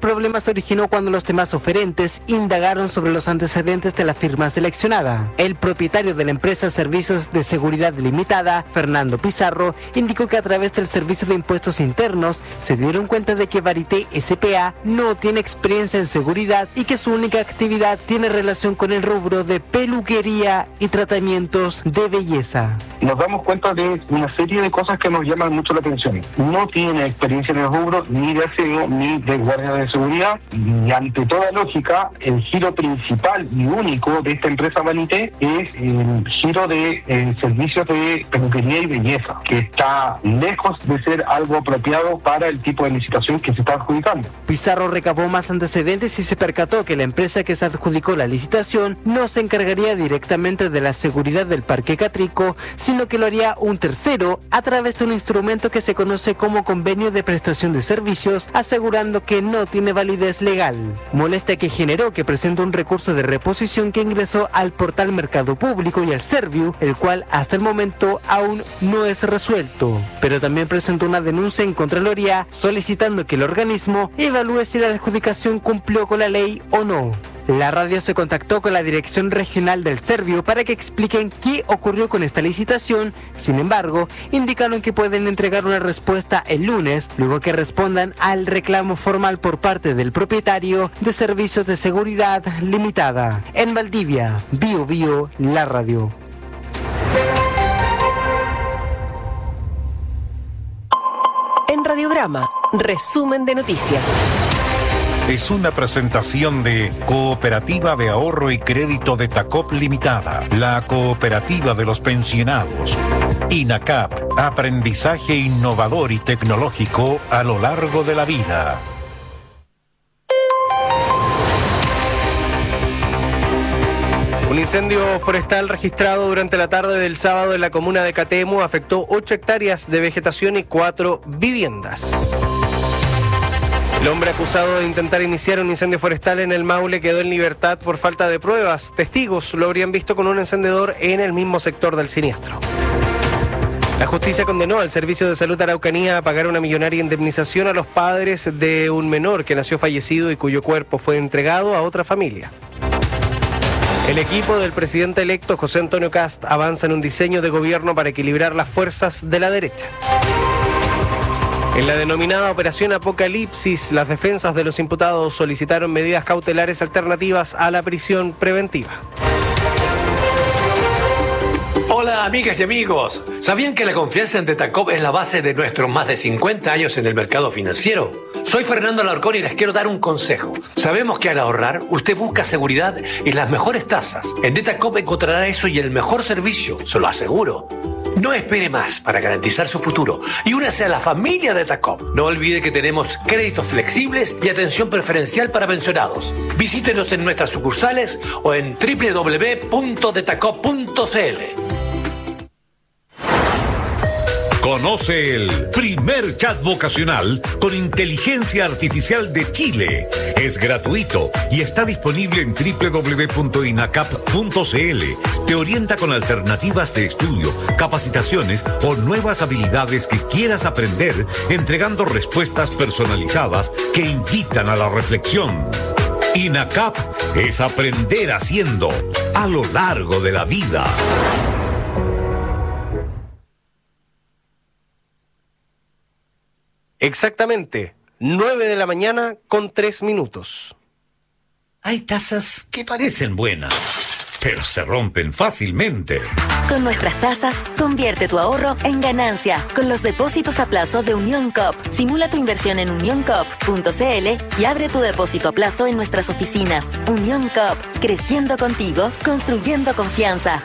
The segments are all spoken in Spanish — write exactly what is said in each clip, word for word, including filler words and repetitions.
problema se originó cuando los demás oferentes indagaron sobre los antecedentes de la firma seleccionada. El propietario de la empresa Servicios de Seguridad Limitada, Fernando Pizarro, indicó que a través del Servicio de Impuestos Internos se dieron cuenta de que Varité S P A no tiene experiencia en seguridad y que su única actividad tiene relación con el rubro de peluquería y tratamientos de belleza. Nos damos cuenta de una serie de cosas que nos llaman mucho la atención. No tiene experiencia en el rubro ni de aseo ni de guardia de seguridad, y ante toda lógica el giro principal y único de esta empresa Vanité es el giro de eh, servicios de peluquería y belleza, que está lejos de ser algo apropiado para el tipo de licitación que se está adjudicando. Pizarro recabó más antecedentes y se percató que la empresa que se adjudicó la licitación no se encargaría directamente de la seguridad del Parque Catrico, sino que lo haría un tercero a través de un instrumento que se conoce como convenio de prestación de servicios, asegurando que no tiene validez legal. Molestia que generó que presentó un recurso de reposición que ingresó al portal Mercado Público y al Serviu, el cual hasta el momento aún no es resuelto. Pero también presentó una denuncia en Contraloría solicitando que el organismo evalúe si la adjudicación cumplió con la ley o no. La radio se contactó con la Dirección Regional del Serviu para que expliquen qué ocurrió con esta licitación. Sin embargo, indicaron que pueden entregar una respuesta el lunes, luego que respondan al reclamo formal por parte del propietario de Servicios de Seguridad Limitada. En Valdivia, Bio Bio, la radio. En Radiograma, resumen de noticias. Es una presentación de Cooperativa de Ahorro y Crédito de Tacop Limitada, la cooperativa de los pensionados. INACAP, aprendizaje innovador y tecnológico a lo largo de la vida. Un incendio forestal registrado durante la tarde del sábado en la comuna de Catemu afectó ocho hectáreas de vegetación y cuatro viviendas. El hombre acusado de intentar iniciar un incendio forestal en el Maule quedó en libertad por falta de pruebas. Testigos lo habrían visto con un encendedor en el mismo sector del siniestro. La justicia condenó al Servicio de Salud Araucanía a pagar una millonaria indemnización a los padres de un menor que nació fallecido y cuyo cuerpo fue entregado a otra familia. El equipo del presidente electo José Antonio Kast avanza en un diseño de gobierno para equilibrar las fuerzas de la derecha. En la denominada Operación Apocalipsis, las defensas de los imputados solicitaron medidas cautelares alternativas a la prisión preventiva. Hola amigas y amigos, ¿sabían que la confianza en Tetacop es la base de nuestros más de cincuenta años en el mercado financiero? Soy Fernando Alarcón y les quiero dar un consejo. Sabemos que al ahorrar, usted busca seguridad y las mejores tasas. En Tetacop encontrará eso y el mejor servicio, se lo aseguro. No espere más para garantizar su futuro y únase a la familia de Tetacop. No olvide que tenemos créditos flexibles y atención preferencial para pensionados. Visítenos en nuestras sucursales o en doble u doble u doble u punto tetacop punto c l. Conoce el primer chat vocacional con inteligencia artificial de Chile. Es gratuito y está disponible en doble u doble u doble u punto inacap punto c l. Te orienta con alternativas de estudio, capacitaciones o nuevas habilidades que quieras aprender, entregando respuestas personalizadas que invitan a la reflexión. INACAP es aprender haciendo a lo largo de la vida. Exactamente, nueve de la mañana con tres minutos. Hay tazas que parecen buenas, pero se rompen fácilmente. Con nuestras tasas, convierte tu ahorro en ganancia. Con los depósitos a plazo de Unión Coop. Simula tu inversión en unión coop punto c l y abre tu depósito a plazo en nuestras oficinas. Unión Coop, creciendo contigo, construyendo confianza.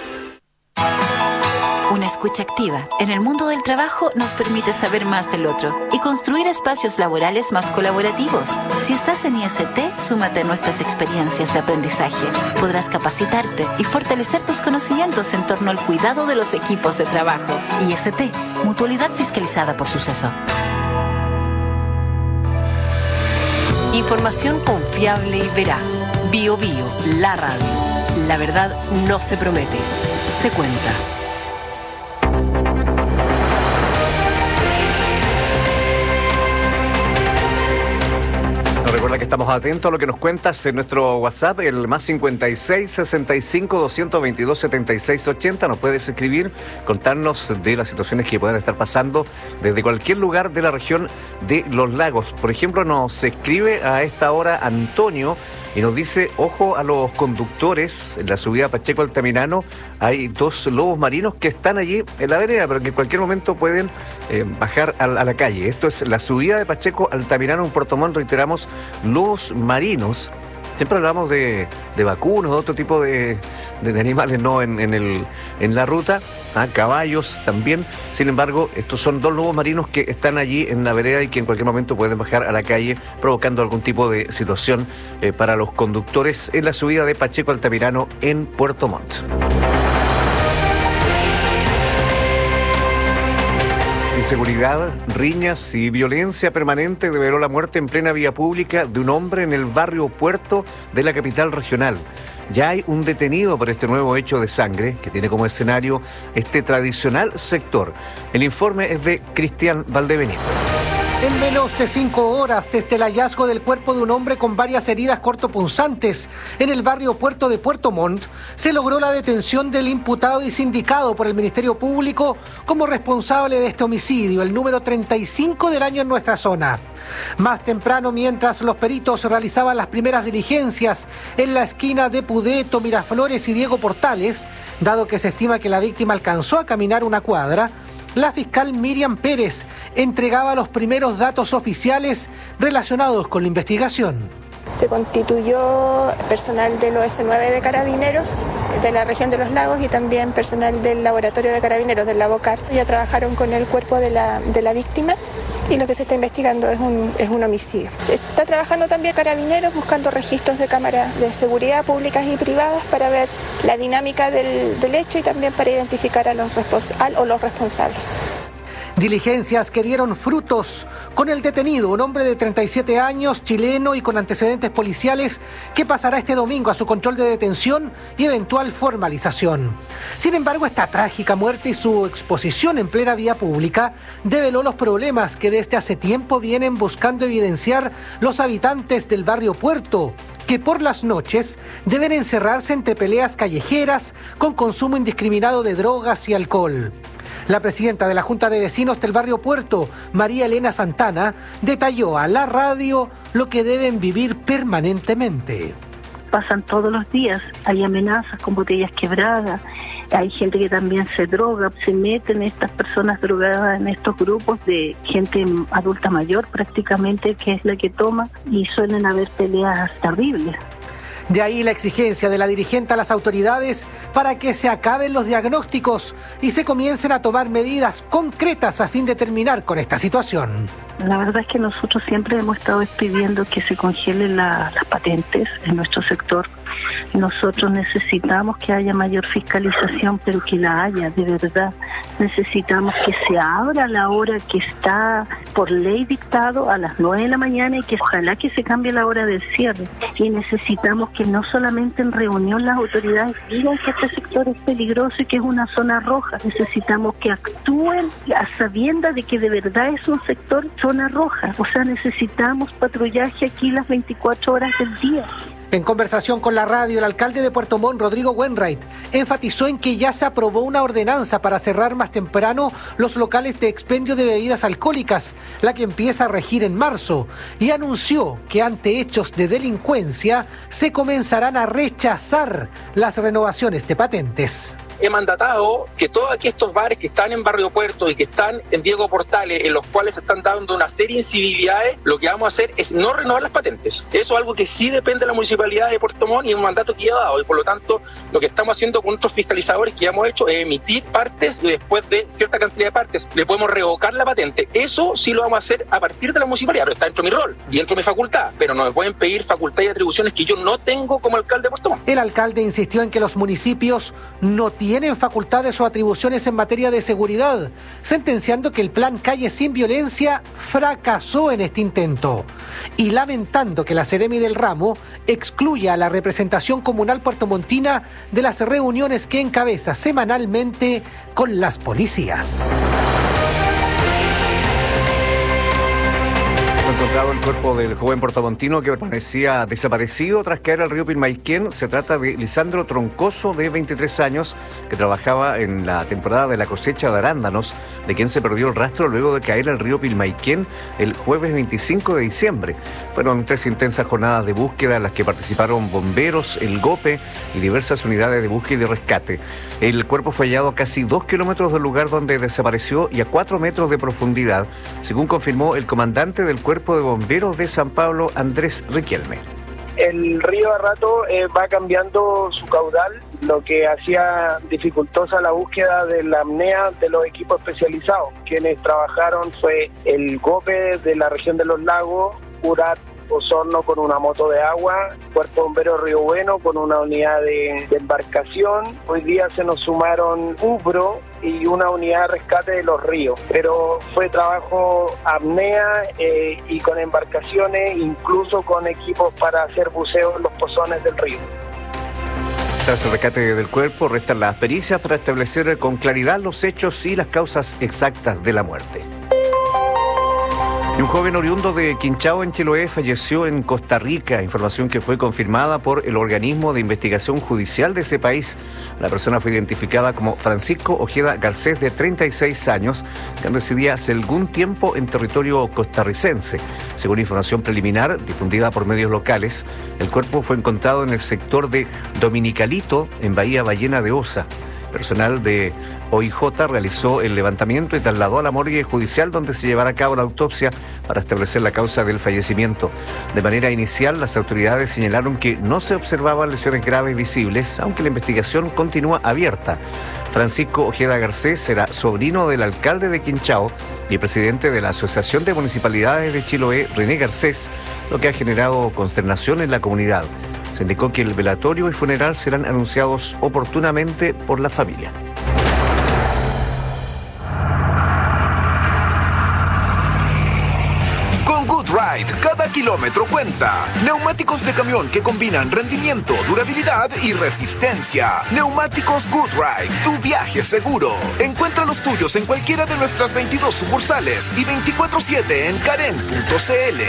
Una escucha activa en el mundo del trabajo nos permite saber más del otro y construir espacios laborales más colaborativos. Si estás en I S T, súmate a nuestras experiencias de aprendizaje. Podrás capacitarte y fortalecer tus conocimientos en torno al cuidado de los equipos de trabajo. I S T, mutualidad fiscalizada por Suceso. Información confiable y veraz. Bio Bio, la radio. La verdad no se promete, se cuenta. Recuerda que estamos atentos a lo que nos cuentas en nuestro WhatsApp, el más cincuenta y seis, sesenta y cinco, doscientos veintidós, setenta y seis, ochenta. Nos puedes escribir, contarnos de las situaciones que puedan estar pasando desde cualquier lugar de la región de Los Lagos. Por ejemplo, nos escribe a esta hora Antonio y nos dice, ojo a los conductores, en la subida Pacheco Altamirano hay dos lobos marinos que están allí en la vereda, pero que en cualquier momento pueden eh, bajar a, a la calle. Esto es la subida de Pacheco Altamirano en Puerto Montt, reiteramos, lobos marinos. Siempre hablamos de, de vacunos, de otro tipo de, de animales, ¿no? En, en, el, en la ruta, ¿ah? Caballos también. Sin embargo, estos son dos lobos marinos que están allí en la vereda y que en cualquier momento pueden bajar a la calle, provocando algún tipo de situación eh, para los conductores en la subida de Pacheco Altamirano en Puerto Montt. Inseguridad, riñas y violencia permanente develó la muerte en plena vía pública de un hombre en el barrio Puerto de la capital regional. Ya hay un detenido por este nuevo hecho de sangre que tiene como escenario este tradicional sector. El informe es de Cristian Valdebenito. En menos de cinco horas, desde el hallazgo del cuerpo de un hombre con varias heridas cortopunzantes en el barrio Puerto de Puerto Montt, se logró la detención del imputado y sindicado por el Ministerio Público como responsable de este homicidio, el número treinta y cinco del año en nuestra zona. Más temprano, mientras los peritos realizaban las primeras diligencias en la esquina de Pudeto, Miraflores y Diego Portales, dado que se estima que la víctima alcanzó a caminar una cuadra, la fiscal Miriam Pérez entregaba los primeros datos oficiales relacionados con la investigación. Se constituyó personal del O S nueve de Carabineros de la región de Los Lagos y también personal del laboratorio de Carabineros del Labocar. Ya trabajaron con el cuerpo de la, de la víctima y lo que se está investigando es un, es un homicidio. Está trabajando también Carabineros buscando registros de cámaras de seguridad públicas y privadas para ver la dinámica del, del hecho y también para identificar a los, respons- a, o los responsables. Diligencias que dieron frutos con el detenido, un hombre de treinta y siete años, chileno y con antecedentes policiales, que pasará este domingo a su control de detención y eventual formalización. Sin embargo, esta trágica muerte y su exposición en plena vía pública develó los problemas que desde hace tiempo vienen buscando evidenciar los habitantes del barrio Puerto, que por las noches deben encerrarse entre peleas callejeras con consumo indiscriminado de drogas y alcohol. La presidenta de la Junta de Vecinos del barrio Puerto, María Elena Santana, detalló a la radio lo que deben vivir permanentemente. Pasan todos los días, hay amenazas con botellas quebradas, hay gente que también se droga, se meten estas personas drogadas en estos grupos de gente adulta mayor prácticamente, que es la que toma, y suelen haber peleas terribles. De ahí la exigencia de la dirigente a las autoridades para que se acaben los diagnósticos y se comiencen a tomar medidas concretas a fin de terminar con esta situación. La verdad es que nosotros siempre hemos estado pidiendo que se congelen la, las patentes en nuestro sector. Nosotros necesitamos que haya mayor fiscalización, pero que la haya de verdad. Necesitamos que se abra la hora que está por ley dictado a las nueve de la mañana y que ojalá que se cambie la hora del cierre. Y necesitamos que no solamente en reunión las autoridades digan que este sector es peligroso y que es una zona roja. Necesitamos que actúen a sabiendas de que de verdad es un sector zona roja. O sea, necesitamos patrullaje aquí las veinticuatro horas del día. En conversación con la radio, el alcalde de Puerto Montt, Rodrigo Wainwright, enfatizó en que ya se aprobó una ordenanza para cerrar más temprano los locales de expendio de bebidas alcohólicas, la que empieza a regir en marzo, y anunció que ante hechos de delincuencia se comenzarán a rechazar las renovaciones de patentes. He mandatado que todos aquí estos bares que están en Barrio Puerto y que están en Diego Portales, en los cuales se están dando una serie de incivilidades, lo que vamos a hacer es no renovar las patentes. Eso es algo que sí depende de la Municipalidad de Puerto Montt y es un mandato que ya he dado. Y por lo tanto, lo que estamos haciendo con nuestros fiscalizadores que ya hemos hecho es emitir partes y después de cierta cantidad de partes le podemos revocar la patente. Eso sí lo vamos a hacer a partir de la Municipalidad, pero está dentro de mi rol y dentro de mi facultad. Pero no me pueden pedir facultad y atribuciones que yo no tengo como alcalde de Puerto Montt. El alcalde insistió en que los municipios no tienen tienen facultades o atribuciones en materia de seguridad, sentenciando que el plan Calle Sin Violencia fracasó en este intento y lamentando que la Seremi del Ramo excluya a la representación comunal puertomontina de las reuniones que encabeza semanalmente con las policías. Encontrado el cuerpo del joven portamontino que permanecía desaparecido tras caer al río Pilmaiquén. Se trata de Lisandro Troncoso, de veintitrés años, que trabajaba en la temporada de la cosecha de arándanos, de quien se perdió el rastro luego de caer al río Pilmaiquén el jueves veinticinco de diciembre. Fueron tres intensas jornadas de búsqueda en las que participaron bomberos, el GOPE y diversas unidades de búsqueda y rescate. El cuerpo fue hallado a casi dos kilómetros del lugar donde desapareció y a cuatro metros de profundidad, según confirmó el comandante del Cuerpo de Bomberos de San Pablo, Andrés Riquelme. El río a rato eh, va cambiando su caudal, lo que hacía dificultosa la búsqueda de la apnea de los equipos especializados. Quienes trabajaron fue el GOPE de la región de los lagos, URAT Osorno con una moto de agua, Cuerpo Bombero Río Bueno con una unidad de, de embarcación. Hoy día se nos sumaron UBRO y una unidad de rescate de los ríos, pero fue trabajo apnea eh, y con embarcaciones, incluso con equipos para hacer buceo en los pozones del río. Tras el rescate del cuerpo, restan las pericias para establecer con claridad los hechos y las causas exactas de la muerte. Y un joven oriundo de Quinchao, en Chiloé, falleció en Costa Rica, información que fue confirmada por el organismo de investigación judicial de ese país. La persona fue identificada como Francisco Ojeda Garcés, de treinta y seis años, que residía hace algún tiempo en territorio costarricense. Según información preliminar difundida por medios locales, el cuerpo fue encontrado en el sector de Dominicalito, en Bahía Ballena de Osa. Personal de O I J realizó el levantamiento y trasladó a la morgue judicial, donde se llevará a cabo la autopsia para establecer la causa del fallecimiento. De manera inicial, las autoridades señalaron que no se observaban lesiones graves visibles, aunque la investigación continúa abierta. Francisco Ojeda Garcés era sobrino del alcalde de Quinchao y presidente de la Asociación de Municipalidades de Chiloé, René Garcés, lo que ha generado consternación en la comunidad. Se indicó que el velatorio y funeral serán anunciados oportunamente por la familia. Con GoodRide, cada kilómetro cuenta. Neumáticos de camión que combinan rendimiento, durabilidad y resistencia. Neumáticos GoodRide, tu viaje seguro. Encuentra los tuyos en cualquiera de nuestras veintidós sucursales y veinticuatro siete en karen punto c l.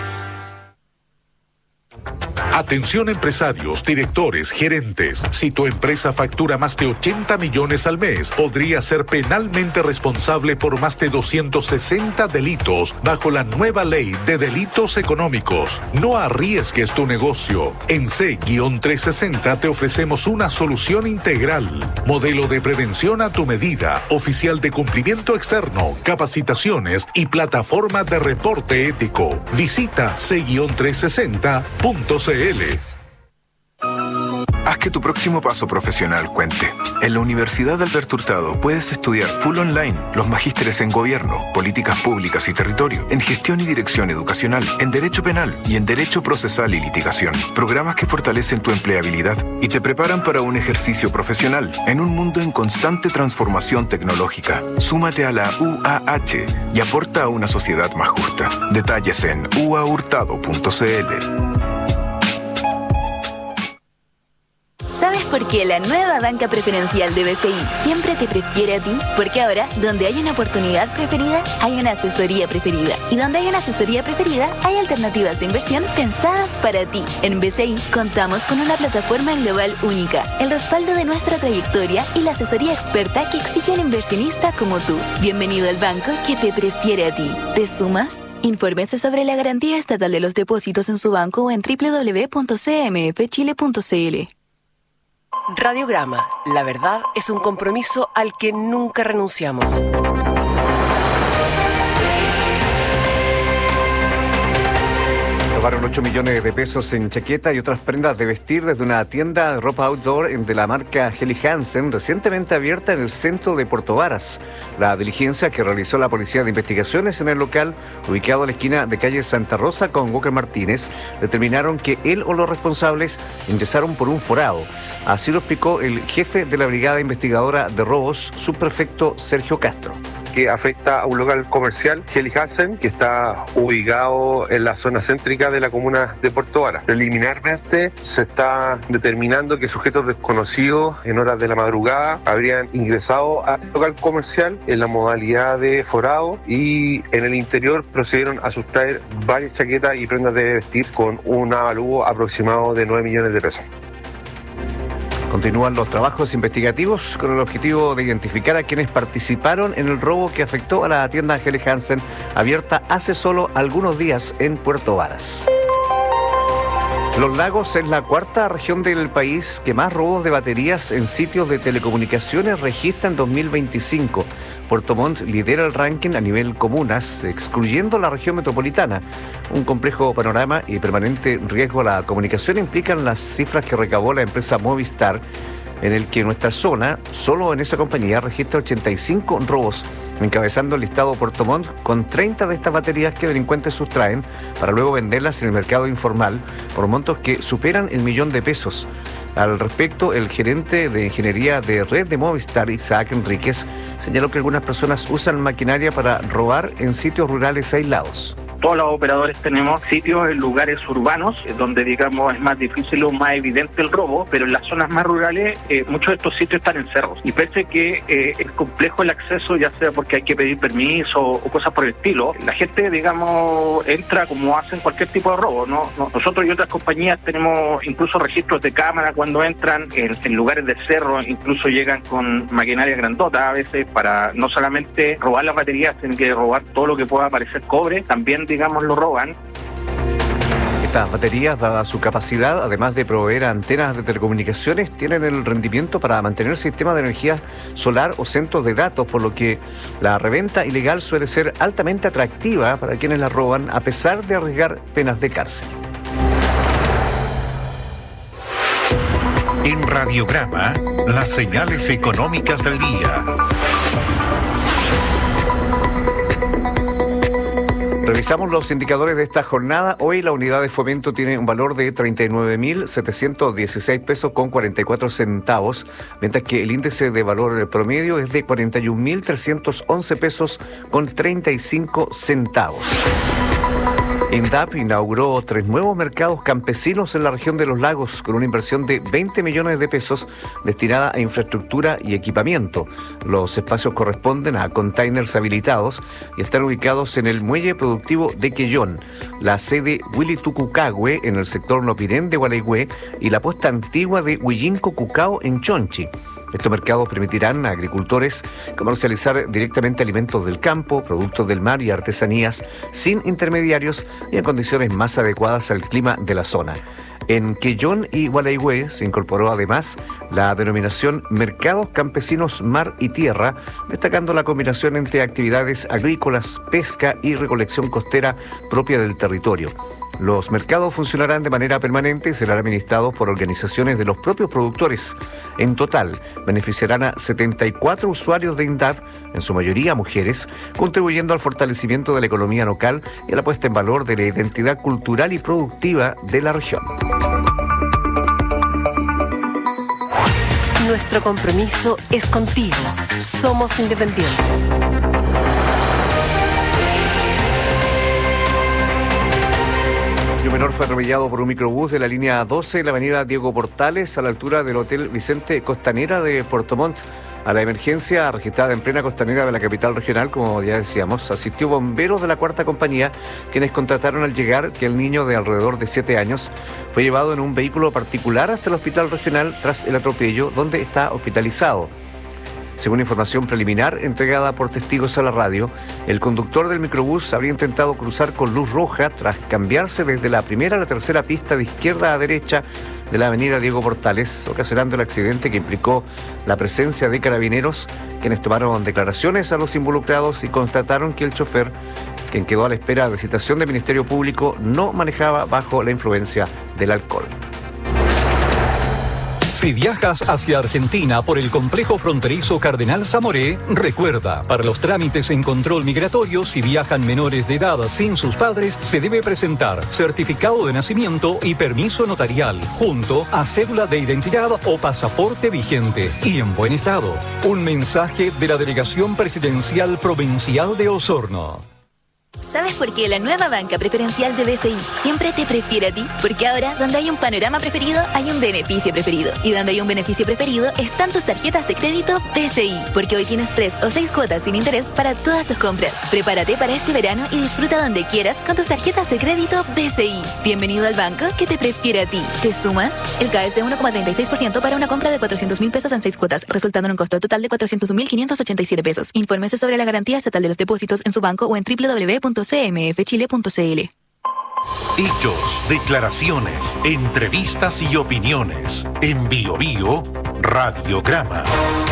Atención empresarios, directores, gerentes. Si tu empresa factura más de ochenta millones al mes, podría ser penalmente responsable por más de doscientos sesenta delitos bajo la nueva ley de delitos económicos. No arriesgues tu negocio. En C trescientos sesenta te ofrecemos una solución integral. Modelo de prevención a tu medida, oficial de cumplimiento externo, capacitaciones y plataforma de reporte ético. Visita C trescientos sesenta punto c l. Haz que tu próximo paso profesional cuente. En la Universidad Alberto Hurtado puedes estudiar full online los magísteres en Gobierno, Políticas Públicas y Territorio, en Gestión y Dirección Educacional, en Derecho Penal y en Derecho Procesal y Litigación. Programas que fortalecen tu empleabilidad y te preparan para un ejercicio profesional en un mundo en constante transformación tecnológica. Súmate a la U A H y aporta a una sociedad más justa. Detalles en u a hurtado punto c l. ¿Sabes por qué la nueva banca preferencial de B C I siempre te prefiere a ti? Porque ahora, donde hay una oportunidad preferida, hay una asesoría preferida. Y donde hay una asesoría preferida, hay alternativas de inversión pensadas para ti. En B C I contamos con una plataforma global única, el respaldo de nuestra trayectoria y la asesoría experta que exige un inversionista como tú. Bienvenido al banco que te prefiere a ti. ¿Te sumas? Infórmese sobre la garantía estatal de los depósitos en su banco o en doble u doble u doble u punto c m f chile punto c l. Radiograma. La verdad es un compromiso al que nunca renunciamos. Robaron ocho millones de pesos en chaqueta y otras prendas de vestir desde una tienda de ropa outdoor de la marca Helly Hansen, recientemente abierta en el centro de Puerto Varas. La diligencia que realizó la Policía de Investigaciones en el local, ubicado a la esquina de calle Santa Rosa con Walker Martínez, determinaron que él o los responsables ingresaron por un forado. Así lo explicó el jefe de la Brigada Investigadora de Robos, subprefecto Sergio Castro. que afecta a un local comercial, Helly Hansen, que está ubicado en la zona céntrica de la comuna de Puerto Varas. Preliminarmente se está determinando que sujetos desconocidos en horas de la madrugada habrían ingresado al local comercial en la modalidad de forado y en el interior procedieron a sustraer varias chaquetas y prendas de vestir con un avalúo aproximado de nueve millones de pesos. Continúan los trabajos investigativos con el objetivo de identificar a quienes participaron en el robo que afectó a la tienda Helly Hansen, abierta hace solo algunos días en Puerto Varas. Los Lagos es la cuarta región del país que más robos de baterías en sitios de telecomunicaciones registra en dos mil veinticinco. Puerto Montt lidera el ranking a nivel comunas, excluyendo la región metropolitana. Un complejo panorama y permanente riesgo a la comunicación implican las cifras que recabó la empresa Movistar, en el que nuestra zona, solo en esa compañía, registra ochenta y cinco robos, encabezando el listado Puerto Montt con treinta de estas baterías que delincuentes sustraen para luego venderlas en el mercado informal por montos que superan el millón de pesos. Al respecto, el gerente de ingeniería de red de Movistar, Isaac Enríquez, señaló que algunas personas usan maquinaria para robar en sitios rurales aislados. Todos los operadores tenemos sitios en lugares urbanos donde, digamos, es más difícil o más evidente el robo, pero en las zonas más rurales eh, muchos de estos sitios están en cerros y parece que eh, es complejo el acceso, ya sea porque hay que pedir permiso o cosas por el estilo. La gente, digamos, entra como hacen cualquier tipo de robo, ¿no? Nosotros y otras compañías tenemos incluso registros de cámara cuando entran en, en lugares de cerro, incluso llegan con maquinaria grandota a veces para no solamente robar las baterías, sino que robar todo lo que pueda parecer cobre, también digamos lo roban. Estas baterías, dada su capacidad, además de proveer antenas de telecomunicaciones, tienen el rendimiento para mantener sistemas de energía solar o centros de datos, por lo que la reventa ilegal suele ser altamente atractiva para quienes la roban, a pesar de arriesgar penas de cárcel. En Radiograma, las señales económicas del día. Revisamos los indicadores de esta jornada. Hoy la unidad de fomento tiene un valor de treinta y nueve mil setecientos dieciséis pesos con cuarenta y cuatro centavos, mientras que el índice de valor promedio es de cuarenta y un mil trescientos once pesos con treinta y cinco centavos. INDAP inauguró tres nuevos mercados campesinos en la región de los lagos con una inversión de veinte millones de pesos destinada a infraestructura y equipamiento. Los espacios corresponden a containers habilitados y están ubicados en el muelle productivo de Quellón, la sede Huilitucucahue en el sector Nopirén de Gualeguay y la puesta antigua de Huillinco-Cucao en Chonchi. Estos mercados permitirán a agricultores comercializar directamente alimentos del campo, productos del mar y artesanías sin intermediarios y en condiciones más adecuadas al clima de la zona. En Quellón y Gualeguay se incorporó además la denominación Mercados Campesinos Mar y Tierra, destacando la combinación entre actividades agrícolas, pesca y recolección costera propia del territorio. Los mercados funcionarán de manera permanente y serán administrados por organizaciones de los propios productores. En total, beneficiarán a setenta y cuatro usuarios de INDAP, en su mayoría mujeres, contribuyendo al fortalecimiento de la economía local y a la puesta en valor de la identidad cultural y productiva de la región. Nuestro compromiso es contigo. Somos independientes. Un menor fue atropellado por un microbús de la línea doce en la avenida Diego Portales, a la altura del Hotel Vicente Costanera de Puerto Montt. A la emergencia registrada en plena costanera de la capital regional, como ya decíamos, asistió bomberos de la cuarta compañía, quienes contrataron al llegar que el niño de alrededor de siete años fue llevado en un vehículo particular hasta el hospital regional tras el atropello, donde está hospitalizado. Según información preliminar entregada por testigos a la radio, el conductor del microbús habría intentado cruzar con luz roja tras cambiarse desde la primera a la tercera pista de izquierda a derecha de la avenida Diego Portales, ocasionando el accidente que implicó la presencia de carabineros, quienes tomaron declaraciones a los involucrados y constataron que el chofer, quien quedó a la espera de citación del Ministerio Público, no manejaba bajo la influencia del alcohol. Si viajas hacia Argentina por el complejo fronterizo Cardenal Zamoré, recuerda, para los trámites en control migratorio, si viajan menores de edad sin sus padres, se debe presentar certificado de nacimiento y permiso notarial, junto a cédula de identidad o pasaporte vigente y en buen estado. Un mensaje de la Delegación Presidencial Provincial de Osorno. ¿Sabes por qué la nueva banca preferencial de B C I siempre te prefiere a ti? Porque ahora, donde hay un panorama preferido, hay un beneficio preferido. Y donde hay un beneficio preferido, están tus tarjetas de crédito B C I. Porque hoy tienes tres o seis cuotas sin interés para todas tus compras. Prepárate para este verano y disfruta donde quieras con tus tarjetas de crédito B C I. Bienvenido al banco que te prefiere a ti. ¿Te sumas? El C A E es de uno coma treinta y seis por ciento para una compra de cuatrocientos mil pesos en seis cuotas, resultando en un costo total de cuatrocientos mil quinientos ochenta y siete pesos. Infórmese sobre la garantía estatal de los depósitos en su banco o en doble u doble u doble u punto c m f chile punto c l. Hechos, declaraciones, entrevistas y opiniones. En Bio Bio, Radiograma.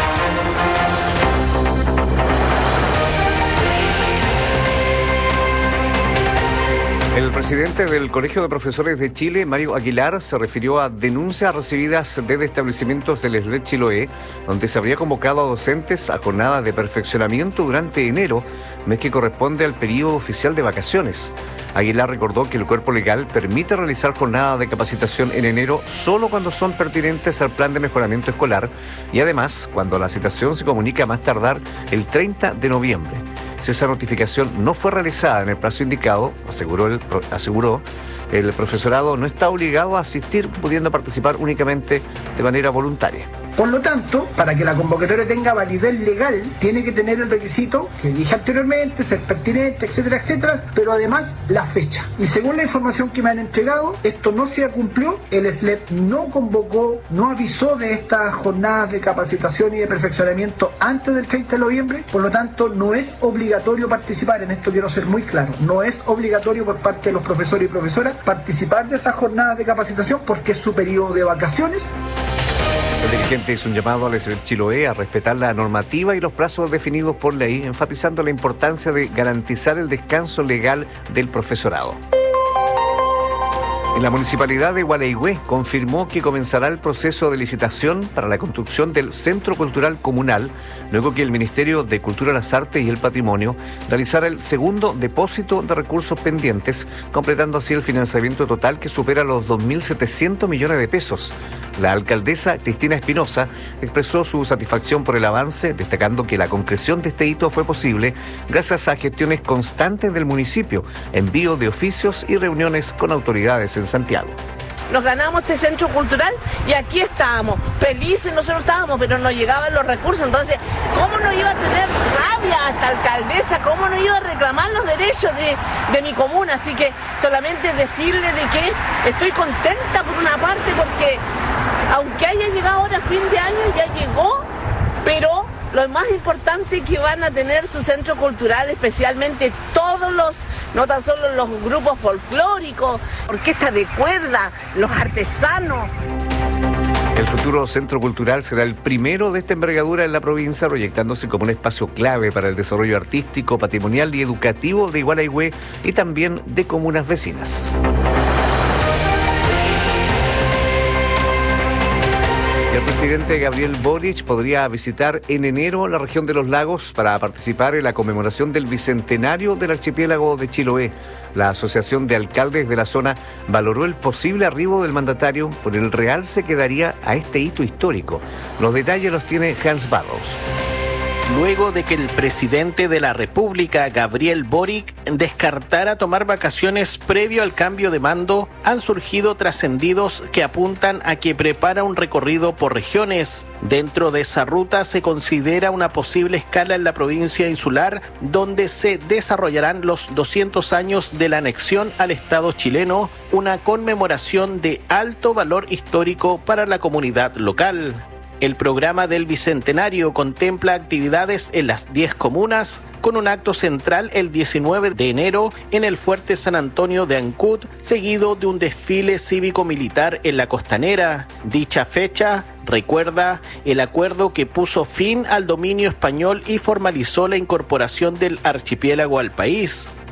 El presidente del Colegio de Profesores de Chile, Mario Aguilar, se refirió a denuncias recibidas desde establecimientos del S L E P Chiloé, donde se habría convocado a docentes a jornadas de perfeccionamiento durante enero, mes que corresponde al periodo oficial de vacaciones. Aguilar recordó que el cuerpo legal permite realizar jornadas de capacitación en enero solo cuando son pertinentes al plan de mejoramiento escolar y además cuando la citación se comunica a más tardar el treinta de noviembre. Si esa notificación no fue realizada en el plazo indicado, aseguró el, aseguró, el profesorado no está obligado a asistir, pudiendo participar únicamente de manera voluntaria. Por lo tanto, para que la convocatoria tenga validez legal, tiene que tener el requisito que dije anteriormente, ser pertinente, etcétera, etcétera, pero además la fecha. Y según la información que me han entregado, esto no se cumplió, el S L E P no convocó, no avisó de estas jornadas de capacitación y de perfeccionamiento antes del treinta de noviembre, por lo tanto no es obligatorio participar, en esto quiero ser muy claro, no es obligatorio por parte de los profesores y profesoras participar de esas jornadas de capacitación porque es su periodo de vacaciones. El dirigente hizo un llamado al S L E P Chiloé a respetar la normativa y los plazos definidos por ley, enfatizando la importancia de garantizar el descanso legal del profesorado. En la Municipalidad de Gualeguay confirmó que comenzará el proceso de licitación para la construcción del Centro Cultural Comunal, luego que el Ministerio de Cultura, las Artes y el Patrimonio realizara el segundo depósito de recursos pendientes, completando así el financiamiento total que supera los dos mil setecientos millones de pesos. La alcaldesa Cristina Espinosa expresó su satisfacción por el avance, destacando que la concreción de este hito fue posible gracias a gestiones constantes del municipio, envío de oficios y reuniones con autoridades en Santiago. Nos ganamos este centro cultural y aquí estábamos, felices nosotros estábamos, pero no llegaban los recursos, entonces, ¿cómo no iba a tener rabia esta alcaldesa? ¿Cómo no iba a reclamar los derechos de, de mi comuna? Así que solamente decirle de que estoy contenta por una parte, porque aunque haya llegado ahora fin de año, ya llegó, pero lo más importante es que van a tener su centro cultural, especialmente todos los, no tan solo los grupos folclóricos, orquestas de cuerda, los artesanos. El futuro centro cultural será el primero de esta envergadura en la provincia, proyectándose como un espacio clave para el desarrollo artístico, patrimonial y educativo de Gualeguay y también de comunas vecinas. El presidente Gabriel Boric podría visitar en enero la región de los lagos para participar en la conmemoración del bicentenario del archipiélago de Chiloé. La Asociación de Alcaldes de la zona valoró el posible arribo del mandatario por el realce que daría a este hito histórico. Los detalles los tiene Hans Barros. Luego de que el presidente de la República, Gabriel Boric, descartara tomar vacaciones previo al cambio de mando, han surgido trascendidos que apuntan a que prepara un recorrido por regiones. Dentro de esa ruta se considera una posible escala en la provincia insular, donde se desarrollarán los doscientos años de la anexión al Estado chileno, una conmemoración de alto valor histórico para la comunidad local. El programa del Bicentenario contempla actividades en las diez comunas, con un acto central el diecinueve de enero en el Fuerte San Antonio de Ancud, seguido de un desfile cívico-militar en la Costanera. Dicha fecha recuerda el acuerdo que puso fin al dominio español y formalizó la incorporación del archipiélago al país.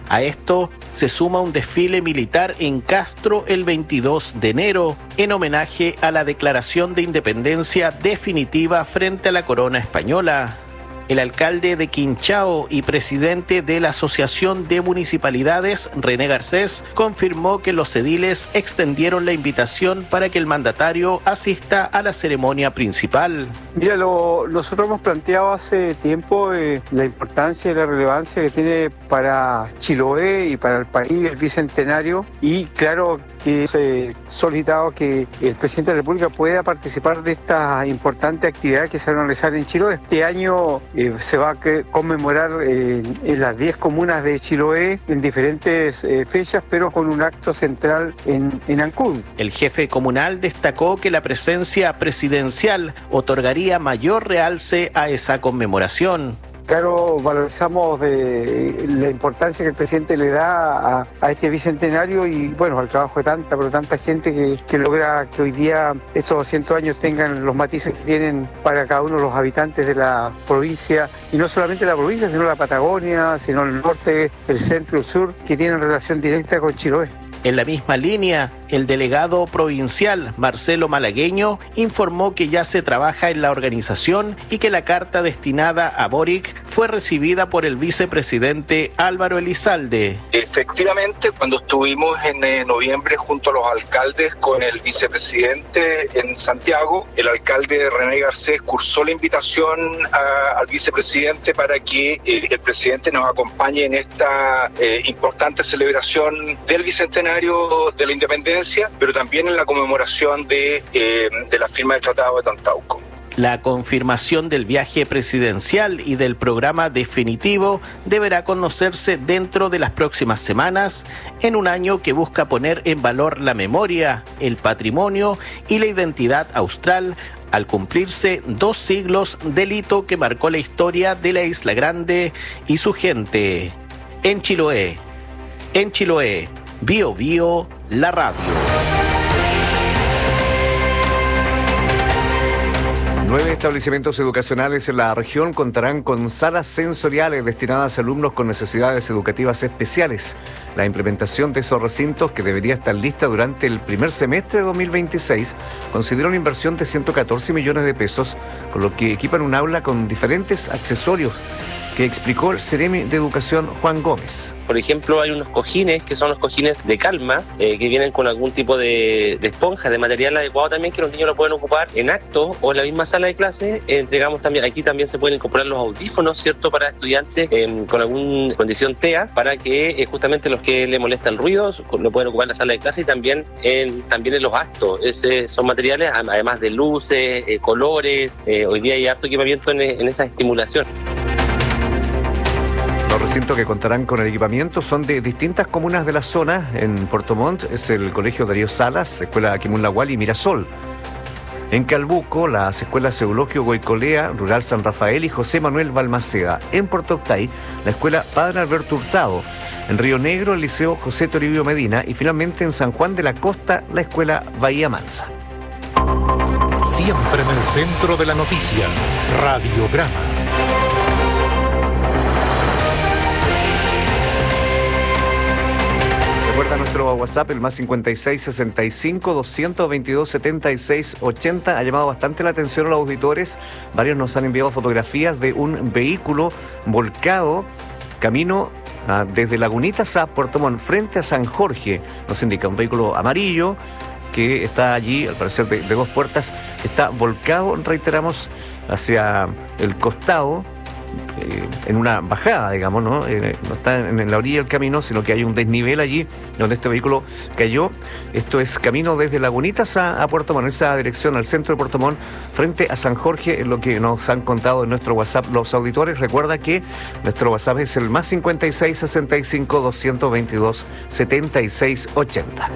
A esto se suma un desfile militar en Castro el veintidós de enero, en homenaje a la declaración de independencia definitiva frente a la corona española. El alcalde de Quinchao y presidente de la Asociación de Municipalidades, René Garcés, confirmó que los ediles extendieron la invitación para que el mandatario asista a la ceremonia principal. Mira, lo, nosotros hemos planteado hace tiempo eh, la importancia y la relevancia que tiene para Chiloé y para el país el bicentenario, y claro que he solicitado que el presidente de la República pueda participar de esta importante actividad que se va a realizar en Chiloé. Este año Eh, se va a que, conmemorar eh, en las diez comunas de Chiloé en diferentes eh, fechas, pero con un acto central en, en Ancud. El jefe comunal destacó que la presencia presidencial otorgaría mayor realce a esa conmemoración. Claro, valorizamos de la importancia que el presidente le da a, a este bicentenario y bueno, al trabajo de tanta, pero tanta gente que, que logra que hoy día estos doscientos años tengan los matices que tienen para cada uno de los habitantes de la provincia, y no solamente la provincia, sino la Patagonia, sino el norte, el centro, el sur, que tienen relación directa con Chiloé. En la misma línea, el delegado provincial Marcelo Malagueño informó que ya se trabaja en la organización y que la carta destinada a Boric fue recibida por el vicepresidente Álvaro Elizalde. Efectivamente, cuando estuvimos en eh, noviembre junto a los alcaldes con el vicepresidente en Santiago, el alcalde René Garcés cursó la invitación a, al vicepresidente para que eh, el presidente nos acompañe en esta eh, importante celebración del bicentenario de la independencia, pero también en la conmemoración de, eh, de la firma del Tratado de Tantauco. La confirmación del viaje presidencial y del programa definitivo deberá conocerse dentro de las próximas semanas, en un año que busca poner en valor la memoria, el patrimonio y la identidad austral, al cumplirse dos siglos del hito que marcó la historia de la Isla Grande y su gente. En Chiloé, en Chiloé, Bio Bio, la radio. Nueve establecimientos educacionales en la región contarán con salas sensoriales destinadas a alumnos con necesidades educativas especiales. La implementación de esos recintos, que debería estar lista durante el primer semestre de dos mil veintiséis, considera una inversión de ciento catorce millones de pesos, con lo que equipan un aula con diferentes accesorios, que explicó el Ceremi de Educación Juan Gómez. Por ejemplo, hay unos cojines que son los cojines de calma, eh, que vienen con algún tipo de, de esponja, de material adecuado también, que los niños lo pueden ocupar en acto o en la misma sala de clase. Eh, entregamos también, aquí también se pueden incorporar los audífonos, ¿cierto?, para estudiantes eh, con alguna condición T E A, para que eh, justamente los que le molestan ruidos lo pueden ocupar en la sala de clase, y también en, también en los actos. Ese son materiales, además de luces, eh, colores. Eh, hoy día hay harto equipamiento en, en esa estimulación. Los recintos que contarán con el equipamiento son de distintas comunas de la zona. En Puerto Montt es el Colegio Darío Salas, Escuela Quimunlahual y Mirasol. En Calbuco, las escuelas Eulogio Goicolea, Rural San Rafael y José Manuel Balmaceda. En Puerto Octay, la Escuela Padre Alberto Hurtado. En Río Negro, el Liceo José Toribio Medina. Y finalmente en San Juan de la Costa, la Escuela Bahía Mansa. Siempre en el centro de la noticia, Radiograma. Recuerda nuestro WhatsApp, el más cincuenta y seis, sesenta y cinco, doscientos veintidós, setenta y seis, ochenta. Ha llamado bastante la atención a los auditores. Varios nos han enviado fotografías de un vehículo volcado camino ah, desde Lagunitas a Puerto Montt, frente a San Jorge. Nos indica un vehículo amarillo que está allí, al parecer de, de dos puertas, que está volcado, reiteramos, hacia el costado. Eh, en una bajada, digamos, ¿no? Eh, no está en, en la orilla del camino, sino que hay un desnivel allí donde este vehículo cayó. Esto es camino desde Lagunitas a, a Puerto Montt, esa dirección al centro de Puerto Montt, frente a San Jorge, es lo que nos han contado en nuestro WhatsApp los auditores. Recuerda que nuestro WhatsApp es el más cincuenta y seis, sesenta y cinco, doscientos veintidós, setenta y seis, ochenta.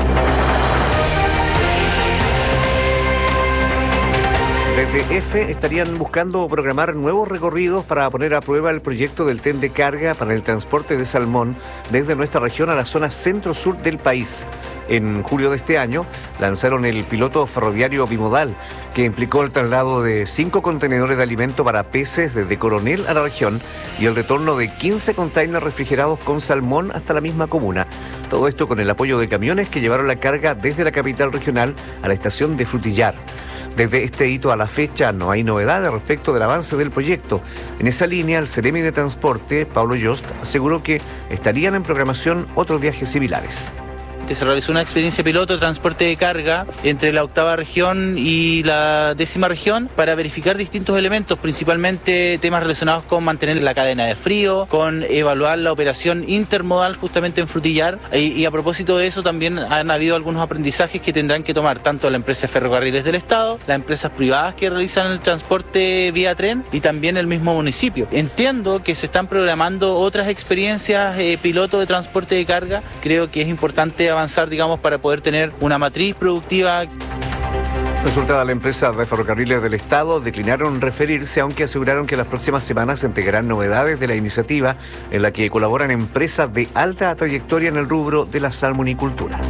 Desde EFE estarían buscando programar nuevos recorridos para poner a prueba el proyecto del tren de carga para el transporte de salmón desde nuestra región a la zona centro-sur del país. En julio de este año lanzaron el piloto ferroviario bimodal, que implicó el traslado de cinco contenedores de alimento para peces desde Coronel a la región y el retorno de quince containers refrigerados con salmón hasta la misma comuna. Todo esto con el apoyo de camiones que llevaron la carga desde la capital regional a la estación de Frutillar. Desde este hito a la fecha no hay novedades respecto del avance del proyecto. En esa línea, el Seremi de Transporte, Pablo Yost, aseguró que estarían en programación otros viajes similares. Se realizó una experiencia piloto de transporte de carga entre la octava región y la décima región para verificar distintos elementos, principalmente temas relacionados con mantener la cadena de frío, con evaluar la operación intermodal justamente en Frutillar, y, y a propósito de eso también han habido algunos aprendizajes que tendrán que tomar tanto la empresa de ferrocarriles del Estado, las empresas privadas que realizan el transporte vía tren y también el mismo municipio. Entiendo que se están programando otras experiencias eh, piloto de transporte de carga. Creo que es importante avanzar, digamos, para poder tener una matriz productiva. Resulta, la empresa de ferrocarriles del Estado declinaron referirse, aunque aseguraron que las próximas semanas se entregarán novedades de la iniciativa en la que colaboran empresas de alta trayectoria en el rubro de la salmonicultura.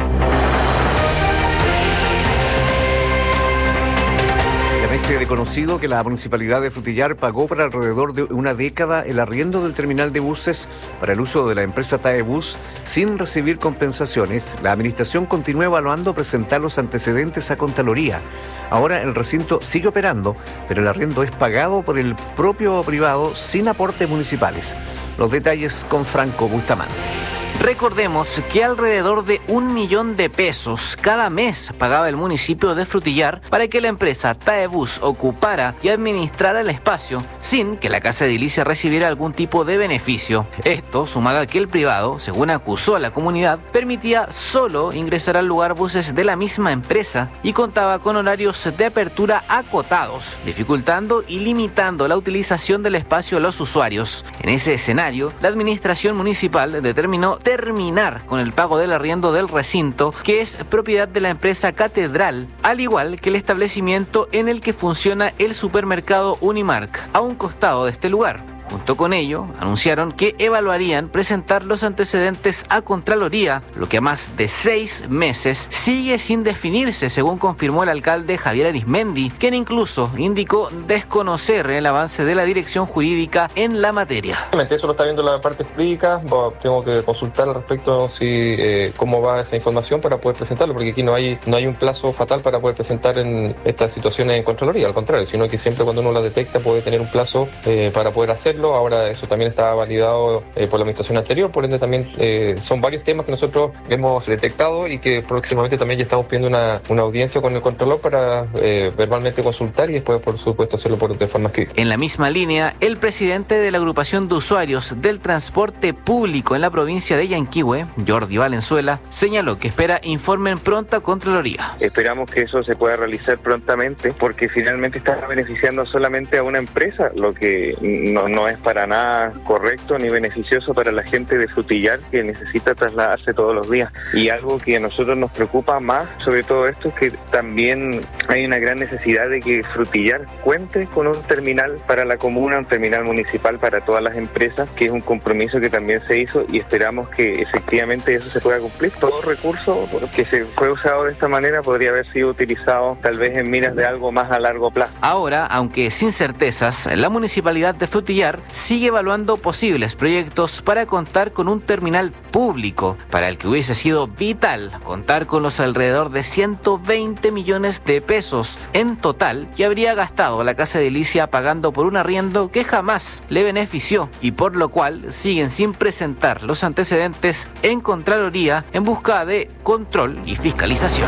Se ha conocido que la Municipalidad de Frutillar pagó por alrededor de una década el arriendo del terminal de buses para el uso de la empresa Taebus sin recibir compensaciones. La administración continúa evaluando presentar los antecedentes a Contraloría. Ahora el recinto sigue operando, pero el arriendo es pagado por el propio privado sin aportes municipales. Los detalles con Franco Bustamante. Recordemos que alrededor de un millón de pesos cada mes pagaba el municipio de Frutillar para que la empresa Taebus ocupara y administrara el espacio sin que la Casa Edilicia recibiera algún tipo de beneficio. Esto, sumado a que el privado, según acusó a la comunidad, permitía solo ingresar al lugar buses de la misma empresa y contaba con horarios de apertura acotados, dificultando y limitando la utilización del espacio a los usuarios. En ese escenario, la administración municipal determinó terminar con el pago del arriendo del recinto, que es propiedad de la empresa Catedral, al igual que el establecimiento en el que funciona el supermercado Unimark, a un costado de este lugar. Junto con ello, anunciaron que evaluarían presentar los antecedentes a Contraloría, lo que a más de seis meses sigue sin definirse, según confirmó el alcalde Javier Arismendi, quien incluso indicó desconocer el avance de la dirección jurídica en la materia. Eso lo está viendo la parte jurídica, tengo que consultar al respecto si eh, cómo va esa información para poder presentarlo, porque aquí no hay no hay un plazo fatal para poder presentar en estas situaciones en Contraloría, al contrario, sino que siempre cuando uno la detecta puede tener un plazo eh, para poder hacerlo. Ahora eso también está validado eh, por la administración anterior, por ende también eh, son varios temas que nosotros hemos detectado y que próximamente también ya estamos pidiendo una, una audiencia con el Contralor para eh, verbalmente consultar y después por supuesto hacerlo por, de forma escrita. En la misma línea, el presidente de la agrupación de usuarios del transporte público en la provincia de Yanquihue, Jordi Valenzuela, señaló que espera informen pronto a Contraloría. Esperamos que eso se pueda realizar prontamente porque finalmente está beneficiando solamente a una empresa, lo que no, no es para nada correcto ni beneficioso para la gente de Frutillar que necesita trasladarse todos los días. Y algo que a nosotros nos preocupa más sobre todo esto es que también hay una gran necesidad de que Frutillar cuente con un terminal para la comuna, un terminal municipal para todas las empresas, que es un compromiso que también se hizo y esperamos que efectivamente eso se pueda cumplir. Todo recurso que se fue usado de esta manera podría haber sido utilizado tal vez en miras de algo más a largo plazo. Ahora, aunque sin certezas, la municipalidad de Frutillar sigue evaluando posibles proyectos para contar con un terminal público, para el que hubiese sido vital contar con los alrededor de ciento veinte millones de pesos en total que habría gastado la Casa Edilicia pagando por un arriendo que jamás le benefició y por lo cual siguen sin presentar los antecedentes en Contraloría en busca de control y fiscalización.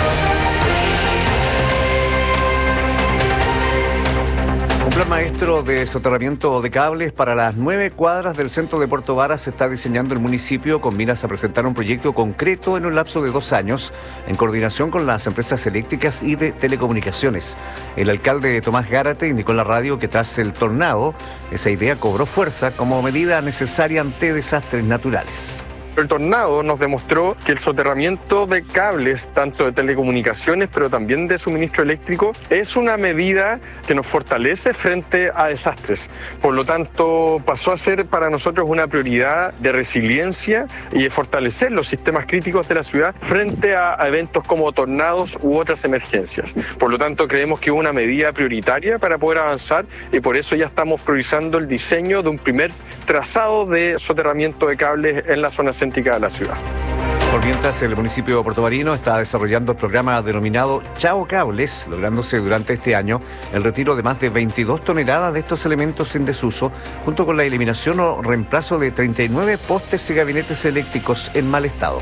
Un plan maestro de soterramiento de cables para las nueve cuadras del centro de Puerto Varas se está diseñando el municipio con miras a presentar un proyecto concreto en un lapso de dos años en coordinación con las empresas eléctricas y de telecomunicaciones. El alcalde Tomás Gárate indicó en la radio que tras el tornado, esa idea cobró fuerza como medida necesaria ante desastres naturales. El tornado nos demostró que el soterramiento de cables, tanto de telecomunicaciones, pero también de suministro eléctrico, es una medida que nos fortalece frente a desastres. Por lo tanto, pasó a ser para nosotros una prioridad de resiliencia y de fortalecer los sistemas críticos de la ciudad frente a eventos como tornados u otras emergencias. Por lo tanto, creemos que es una medida prioritaria para poder avanzar y por eso ya estamos priorizando el diseño de un primer trazado de soterramiento de cables en la zona céntrica de la ciudad. Por mientras, el municipio de Puerto Marino está desarrollando el programa denominado Chao Cables, lográndose durante este año el retiro de más de veintidós toneladas de estos elementos en desuso, junto con la eliminación o reemplazo de treinta y nueve postes y gabinetes eléctricos en mal estado.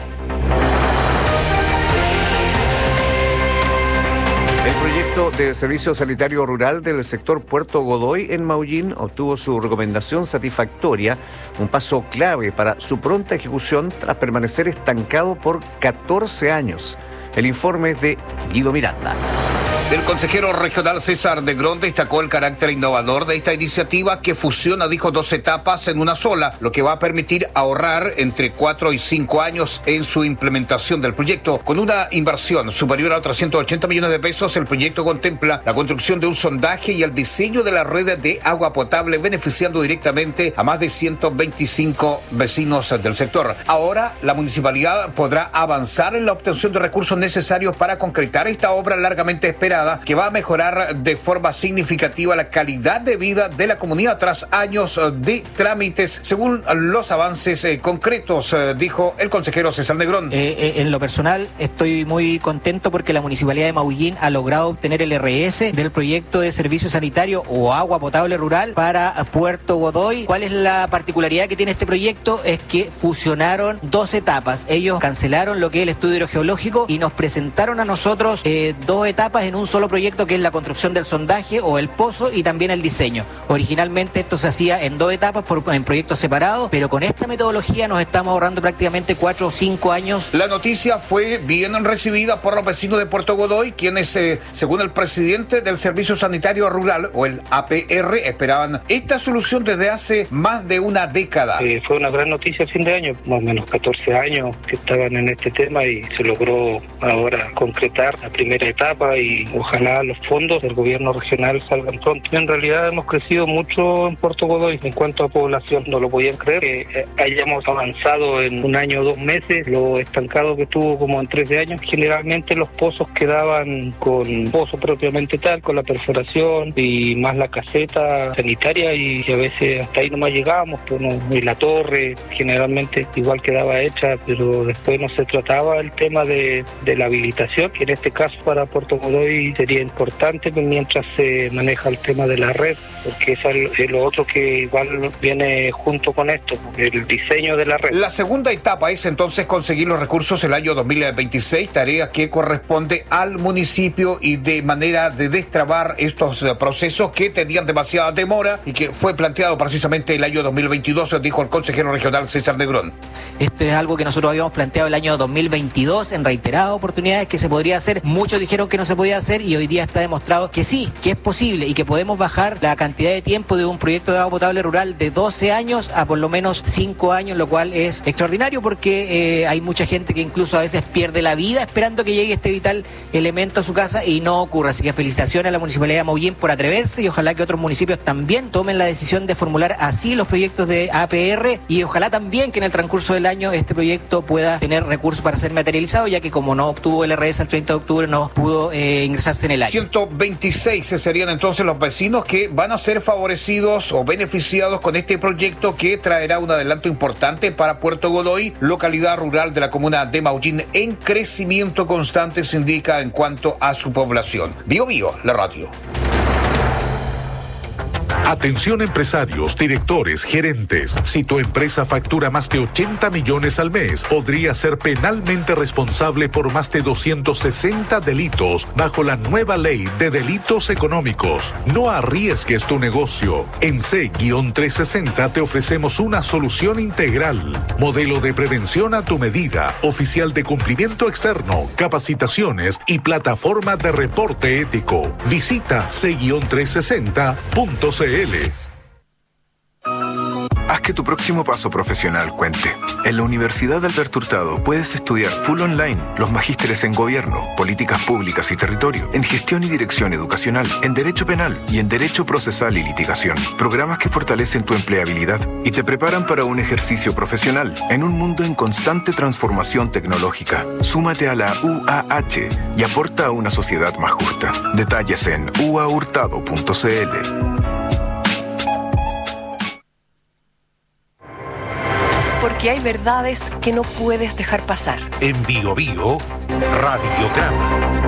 El proyecto de servicio sanitario rural del sector Puerto Godoy en Maullín obtuvo su recomendación satisfactoria, un paso clave para su pronta ejecución tras permanecer estancado por catorce años. El informe es de Guido Miranda. El consejero regional César Negrón destacó el carácter innovador de esta iniciativa que fusiona, dijo, dos etapas en una sola, lo que va a permitir ahorrar entre cuatro y cinco años en su implementación del proyecto. Con una inversión superior a trescientos ochenta millones de pesos, el proyecto contempla la construcción de un sondaje y el diseño de la red de agua potable, beneficiando directamente a más de ciento veinticinco vecinos del sector. Ahora, la municipalidad podrá avanzar en la obtención de recursos necesarios para concretar esta obra largamente esperada, que va a mejorar de forma significativa la calidad de vida de la comunidad tras años de trámites, según los avances eh, concretos, eh, dijo el consejero César Negrón. Eh, eh, en lo personal, estoy muy contento porque la Municipalidad de Maullín ha logrado obtener el R S del proyecto de servicio sanitario o agua potable rural para Puerto Godoy. ¿Cuál es la particularidad que tiene este proyecto? Es que fusionaron dos etapas. Ellos cancelaron lo que es el estudio hidrogeológico y nos presentaron a nosotros eh, dos etapas en un solo proyecto, que es la construcción del sondaje o el pozo y también el diseño. Originalmente esto se hacía en dos etapas por, en proyectos separados, pero con esta metodología nos estamos ahorrando prácticamente cuatro o cinco años. La noticia fue bien recibida por los vecinos de Puerto Godoy, quienes, eh, según el presidente del Servicio Sanitario Rural o el A P R, esperaban esta solución desde hace más de una década. Eh, fue una gran noticia el fin de año, más o menos catorce años que estaban en este tema y se logró ahora concretar la primera etapa y ojalá los fondos del gobierno regional salgan pronto. En realidad hemos crecido mucho en Puerto Godoy en cuanto a población, no lo podían creer, que eh, hayamos avanzado en un año o dos meses, lo estancado que tuvo como en trece años. Generalmente los pozos quedaban con pozo propiamente tal, con la perforación y más la caseta sanitaria y a veces hasta ahí nomás llegábamos, pues no, y la torre generalmente igual quedaba hecha, pero después no se trataba el tema de, de la habilitación, que en este caso para Puerto Godoy sería importante mientras se maneja el tema de la red, porque eso es lo otro que igual viene junto con esto, el diseño de la red. La segunda etapa es entonces conseguir los recursos el año dos mil veintiséis, tarea que corresponde al municipio y de manera de destrabar estos procesos que tenían demasiada demora y que fue planteado precisamente el año dos mil veintidós, dijo el consejero regional César Negrón. Esto es algo que nosotros habíamos planteado el año dos mil veintidós en reiteradas oportunidades que se podría hacer. Muchos dijeron que no se podía hacer y hoy día está demostrado que sí, que es posible y que podemos bajar la cantidad de tiempo de un proyecto de agua potable rural de doce años a por lo menos cinco años, lo cual es extraordinario porque eh, hay mucha gente que incluso a veces pierde la vida esperando que llegue este vital elemento a su casa y no ocurre. Así que felicitaciones a la Municipalidad de Maullín por atreverse y ojalá que otros municipios también tomen la decisión de formular así los proyectos de A P R y ojalá también que en el transcurso del año este proyecto pueda tener recursos para ser materializado, ya que como no obtuvo el R S el treinta de octubre no pudo eh, ingresarse en el año. ciento veintiséis serían entonces los vecinos que van a ser favorecidos o beneficiados con este proyecto que traerá un adelanto importante para Puerto Godoy, localidad rural de la comuna de Maullín en crecimiento constante, se indica en cuanto a su población. Bio Bio, la radio. Atención empresarios, directores, gerentes. Si tu empresa factura más de ochenta millones al mes, podría ser penalmente responsable por más de doscientos sesenta delitos bajo la nueva ley de delitos económicos. No arriesgues tu negocio. En C trescientos sesenta te ofrecemos una solución integral. Modelo de prevención a tu medida, oficial de cumplimiento externo, capacitaciones y plataforma de reporte ético. Visita C trescientos sesenta punto c l. ¿Has que tu próximo paso profesional cuente. En la Universidad Alberto Hurtado puedes estudiar full online los magísteres en Gobierno, Políticas Públicas y Territorio, en Gestión y Dirección Educacional, en Derecho Penal y en Derecho Procesal y Litigación. Programas que fortalecen tu empleabilidad y te preparan para un ejercicio profesional en un mundo en constante transformación tecnológica. Súmate a la U A H y aporta a una sociedad más justa. Detalles en u a hurtado punto c l. Porque hay verdades que no puedes dejar pasar. En Bio Bio, Radiograma.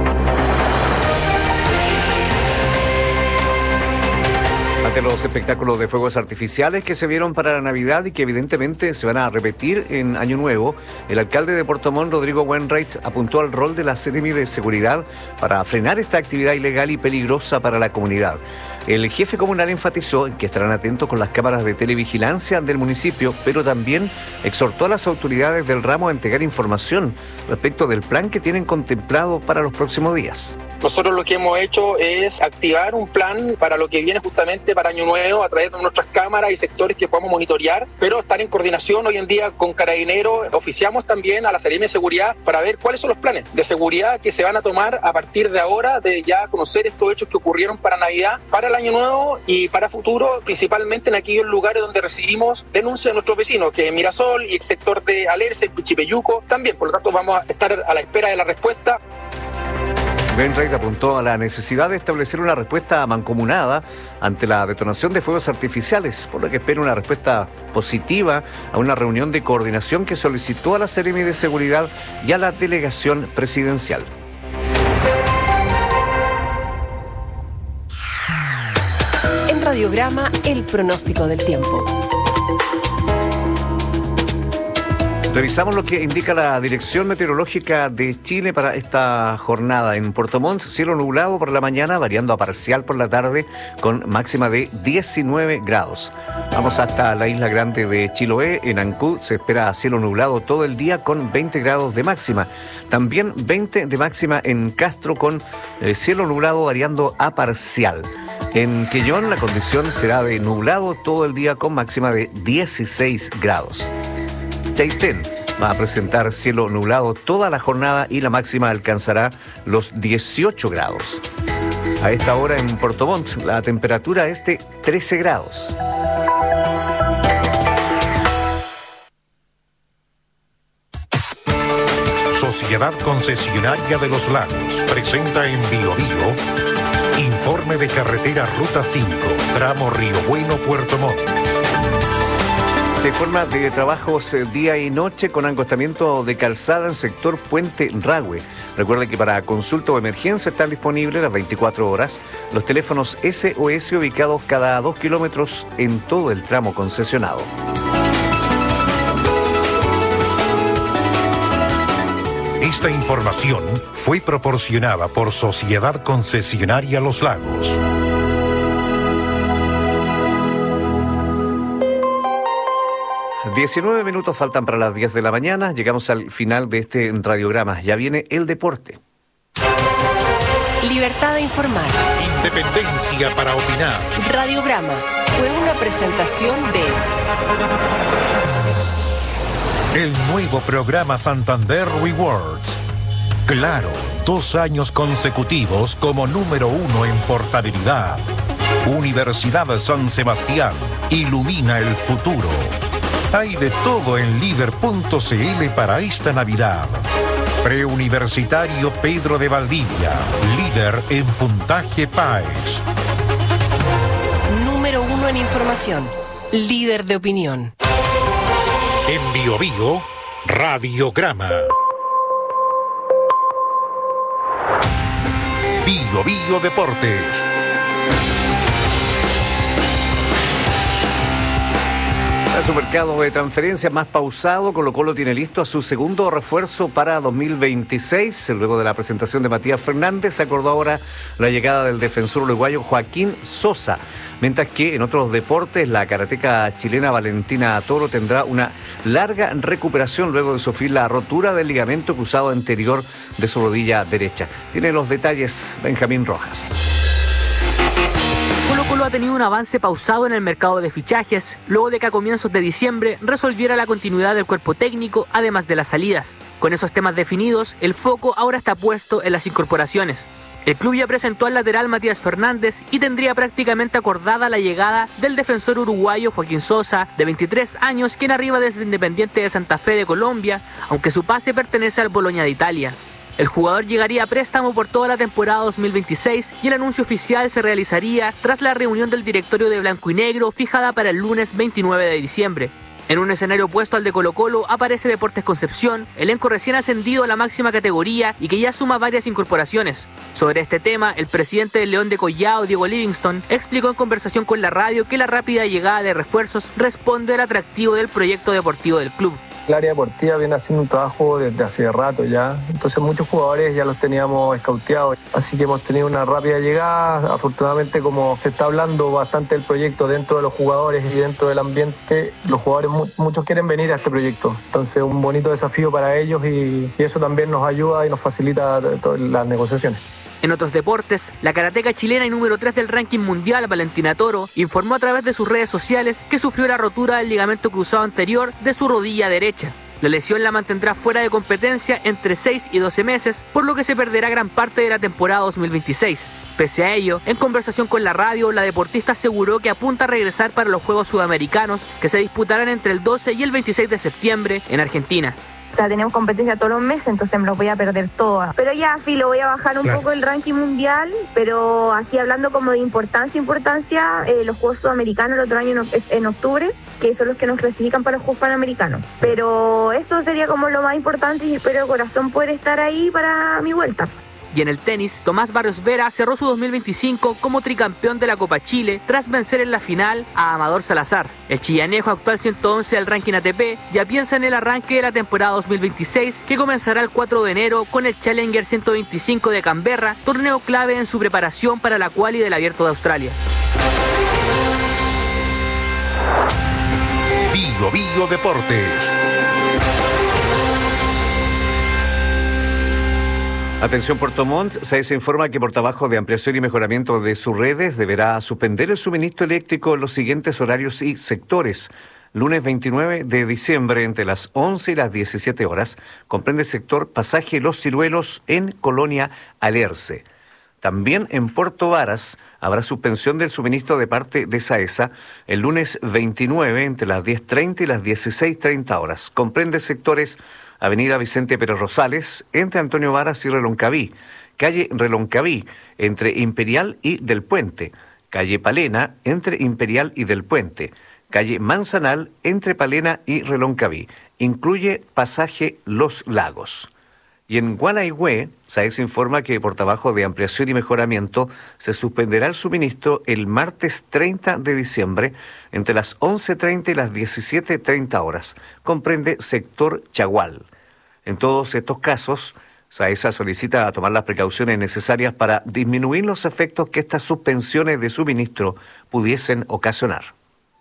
Ante los espectáculos de fuegos artificiales que se vieron para la Navidad y que evidentemente se van a repetir en Año Nuevo, el alcalde de Puerto Montt, Rodrigo Wainwright, apuntó al rol de la Seremi de Seguridad para frenar esta actividad ilegal y peligrosa para la comunidad. El jefe comunal enfatizó en que estarán atentos con las cámaras de televigilancia del municipio, pero también exhortó a las autoridades del ramo a entregar información respecto del plan que tienen contemplado para los próximos días. Nosotros lo que hemos hecho es activar un plan para lo que viene justamente para Año Nuevo a través de nuestras cámaras y sectores que podamos monitorear, pero estar en coordinación hoy en día con Carabineros. Oficiamos también a la Seremi de Seguridad para ver cuáles son los planes de seguridad que se van a tomar a partir de ahora, de ya conocer estos hechos que ocurrieron para Navidad, para el Año Nuevo y para futuro, principalmente en aquellos lugares donde recibimos denuncias de nuestros vecinos, que es Mirasol y el sector de Alerce, Pichipeyuco también. Por lo tanto, vamos a estar a la espera de la respuesta. Wainwright apuntó a la necesidad de establecer una respuesta mancomunada ante la detonación de fuegos artificiales, por lo que espera una respuesta positiva a una reunión de coordinación que solicitó a la Seremi de Seguridad y a la delegación presidencial. En Radiograma, el pronóstico del tiempo. Revisamos lo que indica la Dirección Meteorológica de Chile para esta jornada. En Puerto Montt, cielo nublado por la mañana, variando a parcial por la tarde, con máxima de diecinueve grados. Vamos hasta la isla grande de Chiloé. En Ancud se espera cielo nublado todo el día con veinte grados de máxima. También veinte de máxima en Castro, con eh, cielo nublado variando a parcial. En Quellón la condición será de nublado todo el día con máxima de dieciséis grados. Chaitén va a presentar cielo nublado toda la jornada y la máxima alcanzará los dieciocho grados. A esta hora en Puerto Montt la temperatura es de trece grados. Sociedad Concesionaria de los Lagos presenta en Bio Bio informe de carretera Ruta cinco, tramo Río Bueno, Puerto Montt. Se informa de trabajos día y noche con acostamiento de calzada en sector Puente Ragüe. Recuerde que para consulta o emergencia están disponibles las veinticuatro horas los teléfonos S O S ubicados cada dos kilómetros en todo el tramo concesionado. Esta información fue proporcionada por Sociedad Concesionaria Los Lagos. diecinueve minutos faltan para las diez de la mañana. Llegamos al final de este radiograma. Ya viene el deporte. Libertad de informar. Independencia para opinar. Radiograma fue una presentación de el nuevo programa Santander Rewards. Claro, dos años consecutivos como número uno en portabilidad. Universidad San Sebastián. Ilumina el futuro. Hay de todo en líder punto c l para esta Navidad. Preuniversitario Pedro de Valdivia, líder en puntaje P A E S. Número uno en información, líder de opinión. En Bio Bio, Radiograma. Bio Bio Deportes. En su mercado de transferencias más pausado, Colo-Colo tiene listo a su segundo refuerzo para dos mil veintiséis. Luego de la presentación de Matías Fernández, se acordó ahora la llegada del defensor uruguayo Joaquín Sosa. Mientras que en otros deportes, la karateca chilena Valentina Toro tendrá una larga recuperación luego de sufrir la rotura del ligamento cruzado anterior de su rodilla derecha. Tiene los detalles Benjamín Rojas. Colo-Colo ha tenido un avance pausado en el mercado de fichajes, luego de que a comienzos de diciembre resolviera la continuidad del cuerpo técnico, además de las salidas. Con esos temas definidos, el foco ahora está puesto en las incorporaciones. El club ya presentó al lateral Matías Fernández y tendría prácticamente acordada la llegada del defensor uruguayo Joaquín Sosa, de veintitrés años, quien arriba desde Independiente de Santa Fe de Colombia, aunque su pase pertenece al Bologna de Italia. El jugador llegaría a préstamo por toda la temporada dos mil veintiséis y el anuncio oficial se realizaría tras la reunión del directorio de Blanco y Negro fijada para el lunes veintinueve de diciembre. En un escenario opuesto al de Colo-Colo aparece Deportes Concepción, elenco recién ascendido a la máxima categoría y que ya suma varias incorporaciones. Sobre este tema, el presidente del León de Collao, Diego Livingston, explicó en conversación con la radio que la rápida llegada de refuerzos responde al atractivo del proyecto deportivo del club. El área deportiva viene haciendo un trabajo desde hace rato ya, entonces muchos jugadores ya los teníamos escauteados, así que hemos tenido una rápida llegada. Afortunadamente, como se está hablando bastante del proyecto dentro de los jugadores y dentro del ambiente, los jugadores muchos quieren venir a este proyecto, entonces un bonito desafío para ellos y, y eso también nos ayuda y nos facilita las negociaciones. En otros deportes, la karateca chilena y número tres del ranking mundial, Valentina Toro, informó a través de sus redes sociales que sufrió la rotura del ligamento cruzado anterior de su rodilla derecha. La lesión la mantendrá fuera de competencia entre seis y doce meses, por lo que se perderá gran parte de la temporada dos mil veintiséis. Pese a ello, en conversación con la radio, la deportista aseguró que apunta a regresar para los Juegos Sudamericanos, que se disputarán entre el doce y el veintiséis de septiembre en Argentina. O sea, tenemos competencia todos los meses, entonces me los voy a perder todas. Pero ya, filo, voy a bajar un claro. poco el ranking mundial, pero así hablando como de importancia, importancia, eh, los Juegos Sudamericanos el otro año es en octubre, que son los que nos clasifican para los Juegos Panamericanos. Pero eso sería como lo más importante y espero de corazón poder estar ahí para mi vuelta. Y en el tenis, Tomás Barrios Vera cerró su dos mil veinticinco como tricampeón de la Copa Chile tras vencer en la final a Amador Salazar. El chillanejo, actual ciento once del ranking A T P, ya piensa en el arranque de la temporada dos mil veintiséis, que comenzará el cuatro de enero con el Challenger ciento veinticinco de Canberra, torneo clave en su preparación para la quali del Abierto de Australia. Bio Bio Deportes. Atención Puerto Montt, se informa que por trabajo de ampliación y mejoramiento de sus redes deberá suspender el suministro eléctrico en los siguientes horarios y sectores. Lunes veintinueve de diciembre entre las once y las diecisiete horas, comprende el sector Pasaje Los Ciruelos en Colonia Alerce. También en Puerto Varas habrá suspensión del suministro de parte de SAESA el lunes veintinueve entre las diez treinta y las dieciséis treinta horas. Comprende sectores Avenida Vicente Pérez Rosales, entre Antonio Varas y Reloncaví, calle Reloncaví, entre Imperial y Del Puente, calle Palena, entre Imperial y Del Puente, calle Manzanal, entre Palena y Reloncaví. Incluye pasaje Los Lagos. Y en Guanaigüe, SAES informa que por trabajo de ampliación y mejoramiento se suspenderá el suministro el martes treinta de diciembre entre las once treinta y las diecisiete treinta horas. Comprende sector Chagual. En todos estos casos, SAESA solicita tomar las precauciones necesarias para disminuir los efectos que estas suspensiones de suministro pudiesen ocasionar.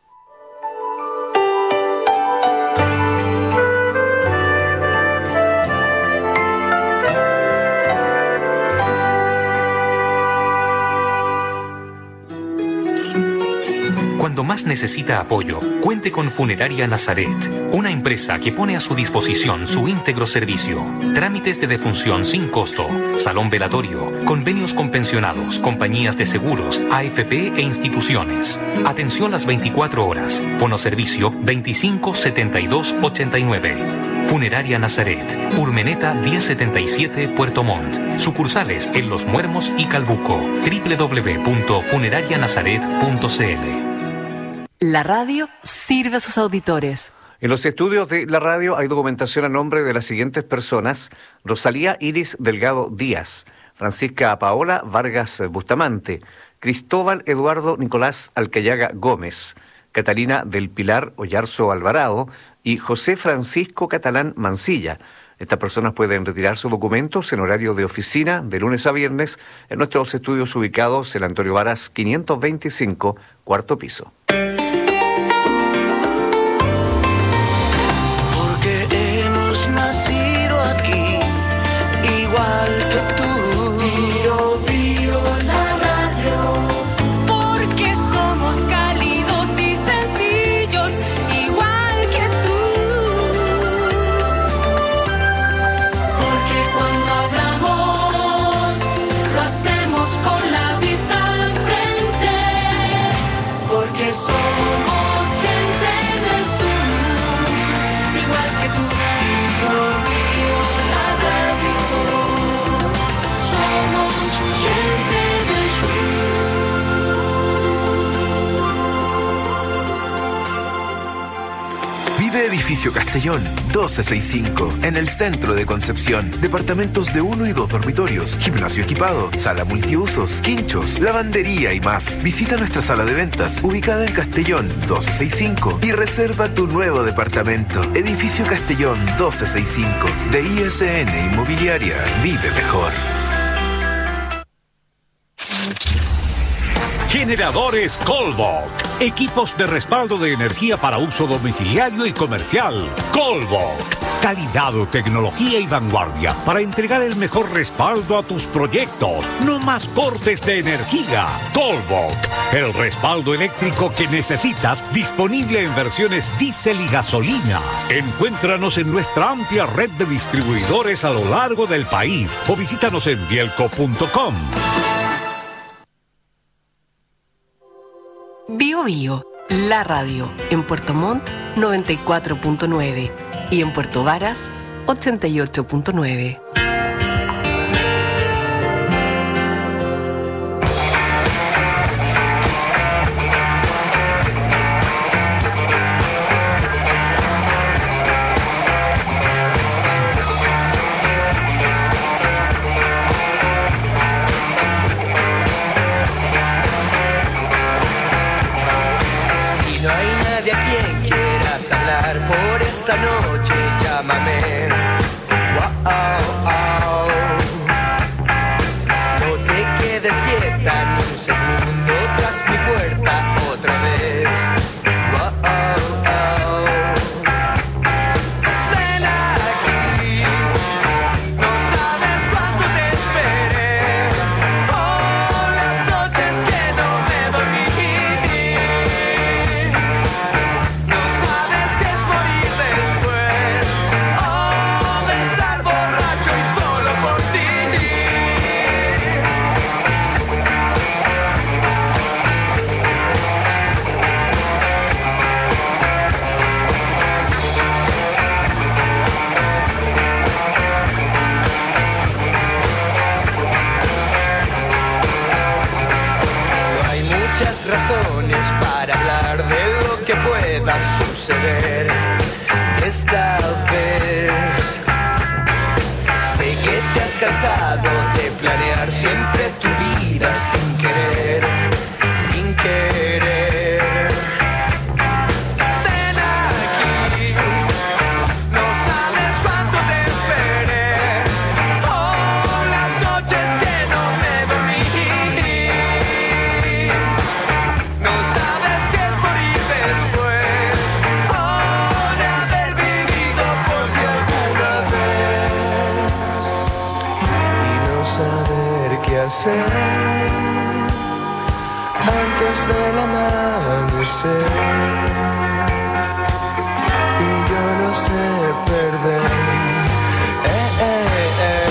Cuando más necesita apoyo, cuente con Funeraria Nazaret, una empresa que pone a su disposición su íntegro servicio. Trámites de defunción sin costo, salón velatorio, convenios con pensionados, compañías de seguros, A F P e instituciones. Atención las veinticuatro horas. Fonoservicio veinticinco setenta y dos ochenta y nueve. Funeraria Nazaret, Urmeneta diez setenta y siete, Puerto Montt. Sucursales en Los Muermos y Calbuco. doble u doble u doble u punto funeraria nazaret punto c l. La radio sirve a sus auditores. En los estudios de la radio hay documentación a nombre de las siguientes personas: Rosalía Iris Delgado Díaz, Francisca Paola Vargas Bustamante, Cristóbal Eduardo Nicolás Alcayaga Gómez, Catalina del Pilar Ollarzo Alvarado y José Francisco Catalán Mancilla. Estas personas pueden retirar sus documentos en horario de oficina de lunes a viernes en nuestros estudios ubicados en Antonio Varas quinientos veinticinco, cuarto piso. Igual que tú, Bio Bio la radio, porque Vive Edificio Castellón, doce sesenta y cinco, en el centro de Concepción. Departamentos de uno y dos dormitorios, gimnasio equipado, sala multiusos, quinchos, lavandería y más. Visita nuestra sala de ventas, ubicada en Castellón, doce sesenta y cinco, y reserva tu nuevo departamento. Edificio Castellón, doce sesenta y cinco, de I S N Inmobiliaria. Vive mejor. Generadores Colbok. Equipos de respaldo de energía para uso domiciliario y comercial. Colbok. Calidad, tecnología y vanguardia para entregar el mejor respaldo a tus proyectos. No más cortes de energía. Colbok. El respaldo eléctrico que necesitas, disponible en versiones diésel y gasolina. Encuéntranos en nuestra amplia red de distribuidores a lo largo del país o visítanos en bielco punto com. Bio Bio, la radio, en Puerto Montt noventa y cuatro punto nueve y en Puerto Varas ochenta y ocho punto nueve. Por esta noche llámame. Wow, wow. No te quedes quieta ni un segundo tras mi puerta otra vez. Wow, wow. Ven aquí, no sabes cuánto te esperé. Oh, las noches que no me dormí. Razones para hablar de lo que pueda suceder esta vez. Sé que te has cansado de planear siempre tu vida sin querer, sin querer. Ven aquí, no sabes cuánto te esperé. Oh, las noches que no me dormí. Hacer antes del amanecer, y yo no sé perder. Eh, eh, eh.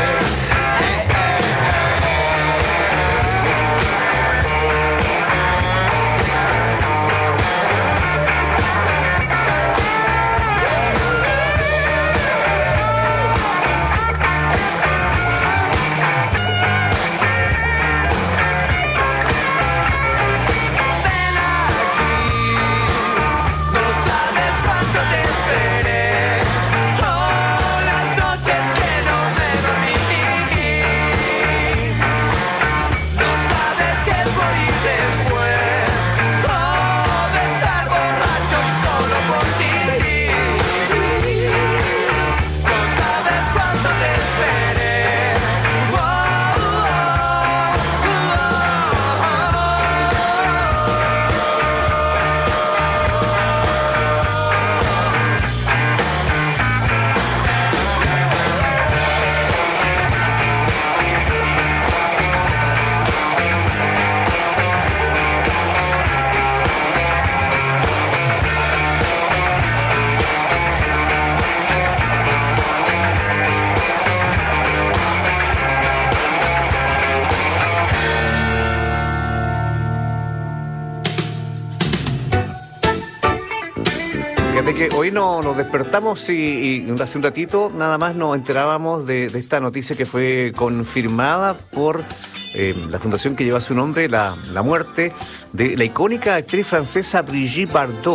De que hoy no, nos despertamos y, y hace un ratito nada más nos enterábamos de, de esta noticia que fue confirmada por eh, la fundación que lleva su nombre, la, la muerte de la icónica actriz francesa Brigitte Bardot.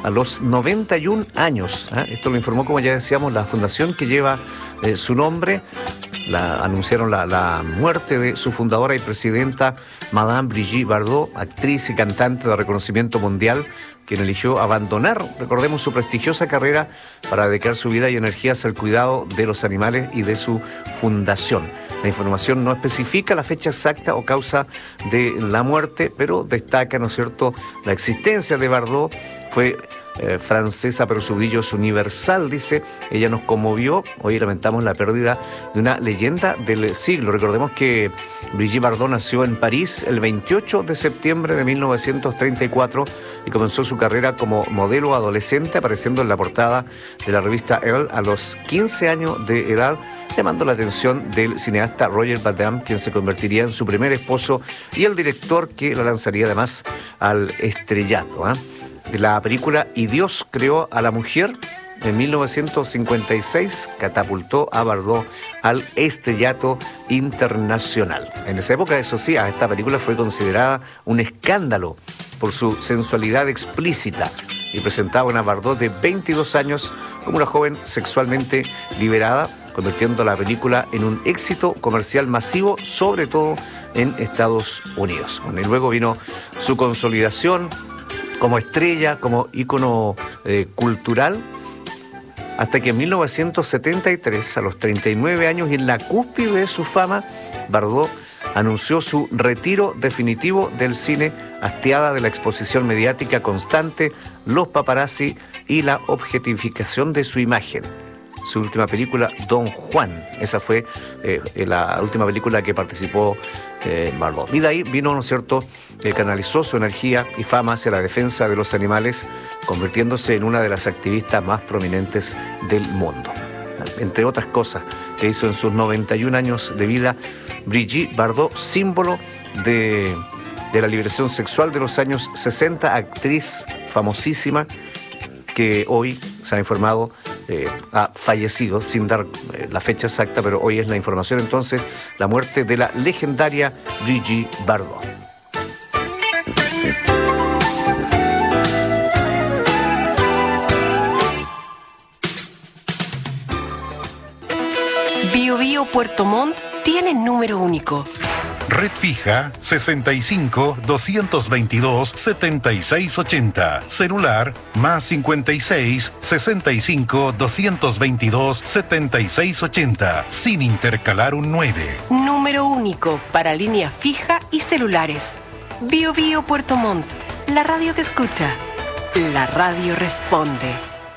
a los noventa y un años. ¿eh? Esto lo informó, como ya decíamos, la fundación que lleva eh, su nombre. La, anunciaron la, la muerte de su fundadora y presidenta, Madame Brigitte Bardot, actriz y cantante de reconocimiento mundial, quien eligió abandonar, recordemos, su prestigiosa carrera para dedicar su vida y energías al cuidado de los animales y de su fundación. La información no especifica la fecha exacta o causa de la muerte, pero destaca, ¿no es cierto?, la existencia de Bardot. Fue eh, francesa, pero su brillo es universal, dice. Ella nos conmovió. Hoy lamentamos la pérdida de una leyenda del siglo. Recordemos que Brigitte Bardot nació en París el veintiocho de septiembre de mil novecientos treinta y cuatro y comenzó su carrera como modelo adolescente, apareciendo en la portada de la revista Elle a los quince años de edad, llamando la atención del cineasta Roger Vadim, quien se convertiría en su primer esposo y el director que la lanzaría además al estrellato. ¿eh? La película Y Dios creó a la mujer, en mil novecientos cincuenta y seis, catapultó a Bardot al estrellato internacional. En esa época, eso sí, esta película fue considerada un escándalo por su sensualidad explícita y presentaba a una Bardot de veintidós años como una joven sexualmente liberada, convirtiendo la película en un éxito comercial masivo, sobre todo en Estados Unidos. Bueno, y luego vino su consolidación como estrella, como ícono eh, cultural, hasta que en mil novecientos setenta y tres, a los treinta y nueve años y en la cúspide de su fama, Bardot anunció su retiro definitivo del cine, hastiada de la exposición mediática constante, los paparazzi y la objetificación de su imagen. Su última película, Don Juan, esa fue eh, la última película que participó eh, Bardot. Y de ahí vino, ¿no es cierto?, eh, canalizó su energía y fama hacia la defensa de los animales, convirtiéndose en una de las activistas más prominentes del mundo. Entre otras cosas que hizo en sus noventa y un años de vida, Brigitte Bardot, símbolo de, de la liberación sexual de los años sesenta, actriz famosísima que hoy se ha informado eh, ha fallecido, sin dar eh, la fecha exacta, pero hoy es la información entonces, la muerte de la legendaria Brigitte Bardot. Bio Bio Puerto Montt tiene número único. Red fija sesenta y cinco, doscientos veintidós, setenta y seis ochenta. Celular más cincuenta y seis, sesenta y cinco, doscientos veintidós, setenta y seis ochenta. Sin intercalar un nueve. Número único para línea fija y celulares. Bio Bio Puerto Montt. La radio te escucha. La radio responde.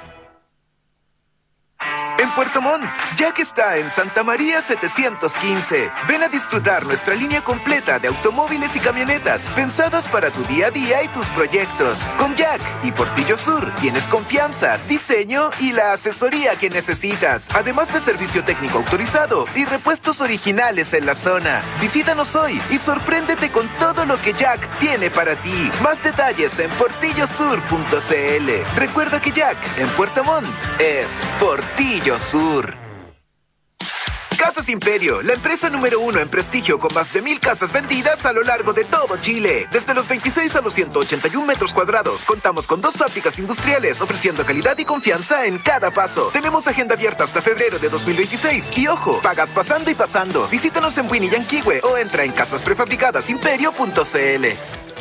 En Puerto Montt, Jack está en Santa María setecientos quince. Ven a disfrutar nuestra línea completa de automóviles y camionetas pensadas para tu día a día y tus proyectos. Con Jack y Portillo Sur tienes confianza, diseño y la asesoría que necesitas, además de servicio técnico autorizado y repuestos originales en la zona. Visítanos hoy y sorpréndete con todo lo que Jack tiene para ti. Más detalles en portillo sur punto c l. Recuerda que Jack en Puerto Montt es Portillo Sur. Casas Imperio, la empresa número uno en prestigio con más de mil casas vendidas a lo largo de todo Chile. Desde los veintiséis a los ciento ochenta y un metros cuadrados, contamos con dos fábricas industriales ofreciendo calidad y confianza en cada paso. Tenemos agenda abierta hasta febrero de dos mil veintiséis y ojo, pagas pasando y pasando. Visítanos en Winnie Yanquihue o entra en casas prefabricadas imperio punto c l.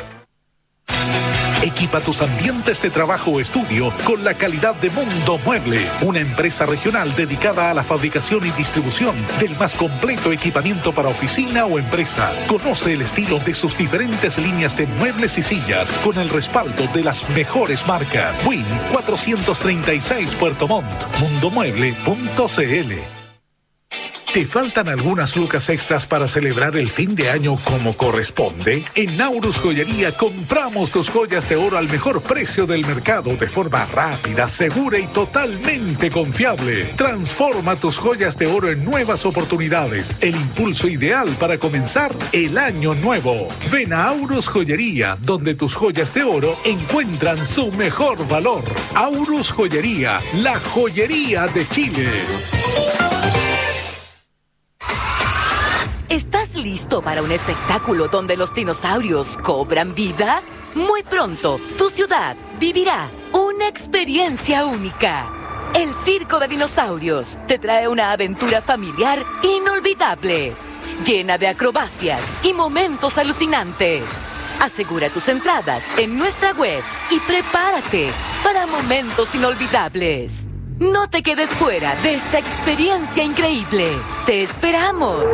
Equipa tus ambientes de trabajo o estudio con la calidad de Mundo Mueble, una empresa regional dedicada a la fabricación y distribución del más completo equipamiento para oficina o empresa. Conoce el estilo de sus diferentes líneas de muebles y sillas con el respaldo de las mejores marcas. Win cuatrocientos treinta y seis Puerto Montt, mundo mueble punto c l. ¿Te faltan algunas lucas extras para celebrar el fin de año como corresponde? En Naurus Joyería compramos tus joyas de oro al mejor precio del mercado de forma rápida, segura y totalmente confiable. Transforma tus joyas de oro en nuevas oportunidades, el impulso ideal para comenzar el año nuevo. Ven a Aurus Joyería, donde tus joyas de oro encuentran su mejor valor. Aurus Joyería, la joyería de Chile. ¿Estás listo para un espectáculo donde los dinosaurios cobran vida? Muy pronto, tu ciudad vivirá un una experiencia única. El Circo de Dinosaurios te trae una aventura familiar inolvidable, llena de acrobacias y momentos alucinantes. Asegura tus entradas en nuestra web y prepárate para momentos inolvidables. No te quedes fuera de esta experiencia increíble. ¡Te esperamos!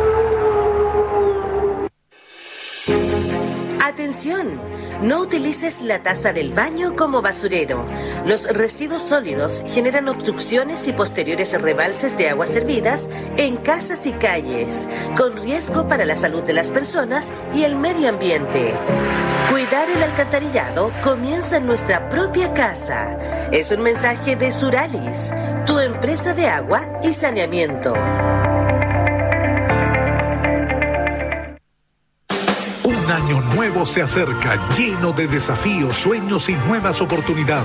¡Atención! No utilices la taza del baño como basurero. Los residuos sólidos generan obstrucciones y posteriores rebalses de aguas servidas en casas y calles, con riesgo para la salud de las personas y el medio ambiente. Cuidar el alcantarillado comienza en nuestra propia casa. Es un mensaje de Suralis, tu empresa de agua y saneamiento. Un año nuevo se acerca, lleno de desafíos, sueños y nuevas oportunidades.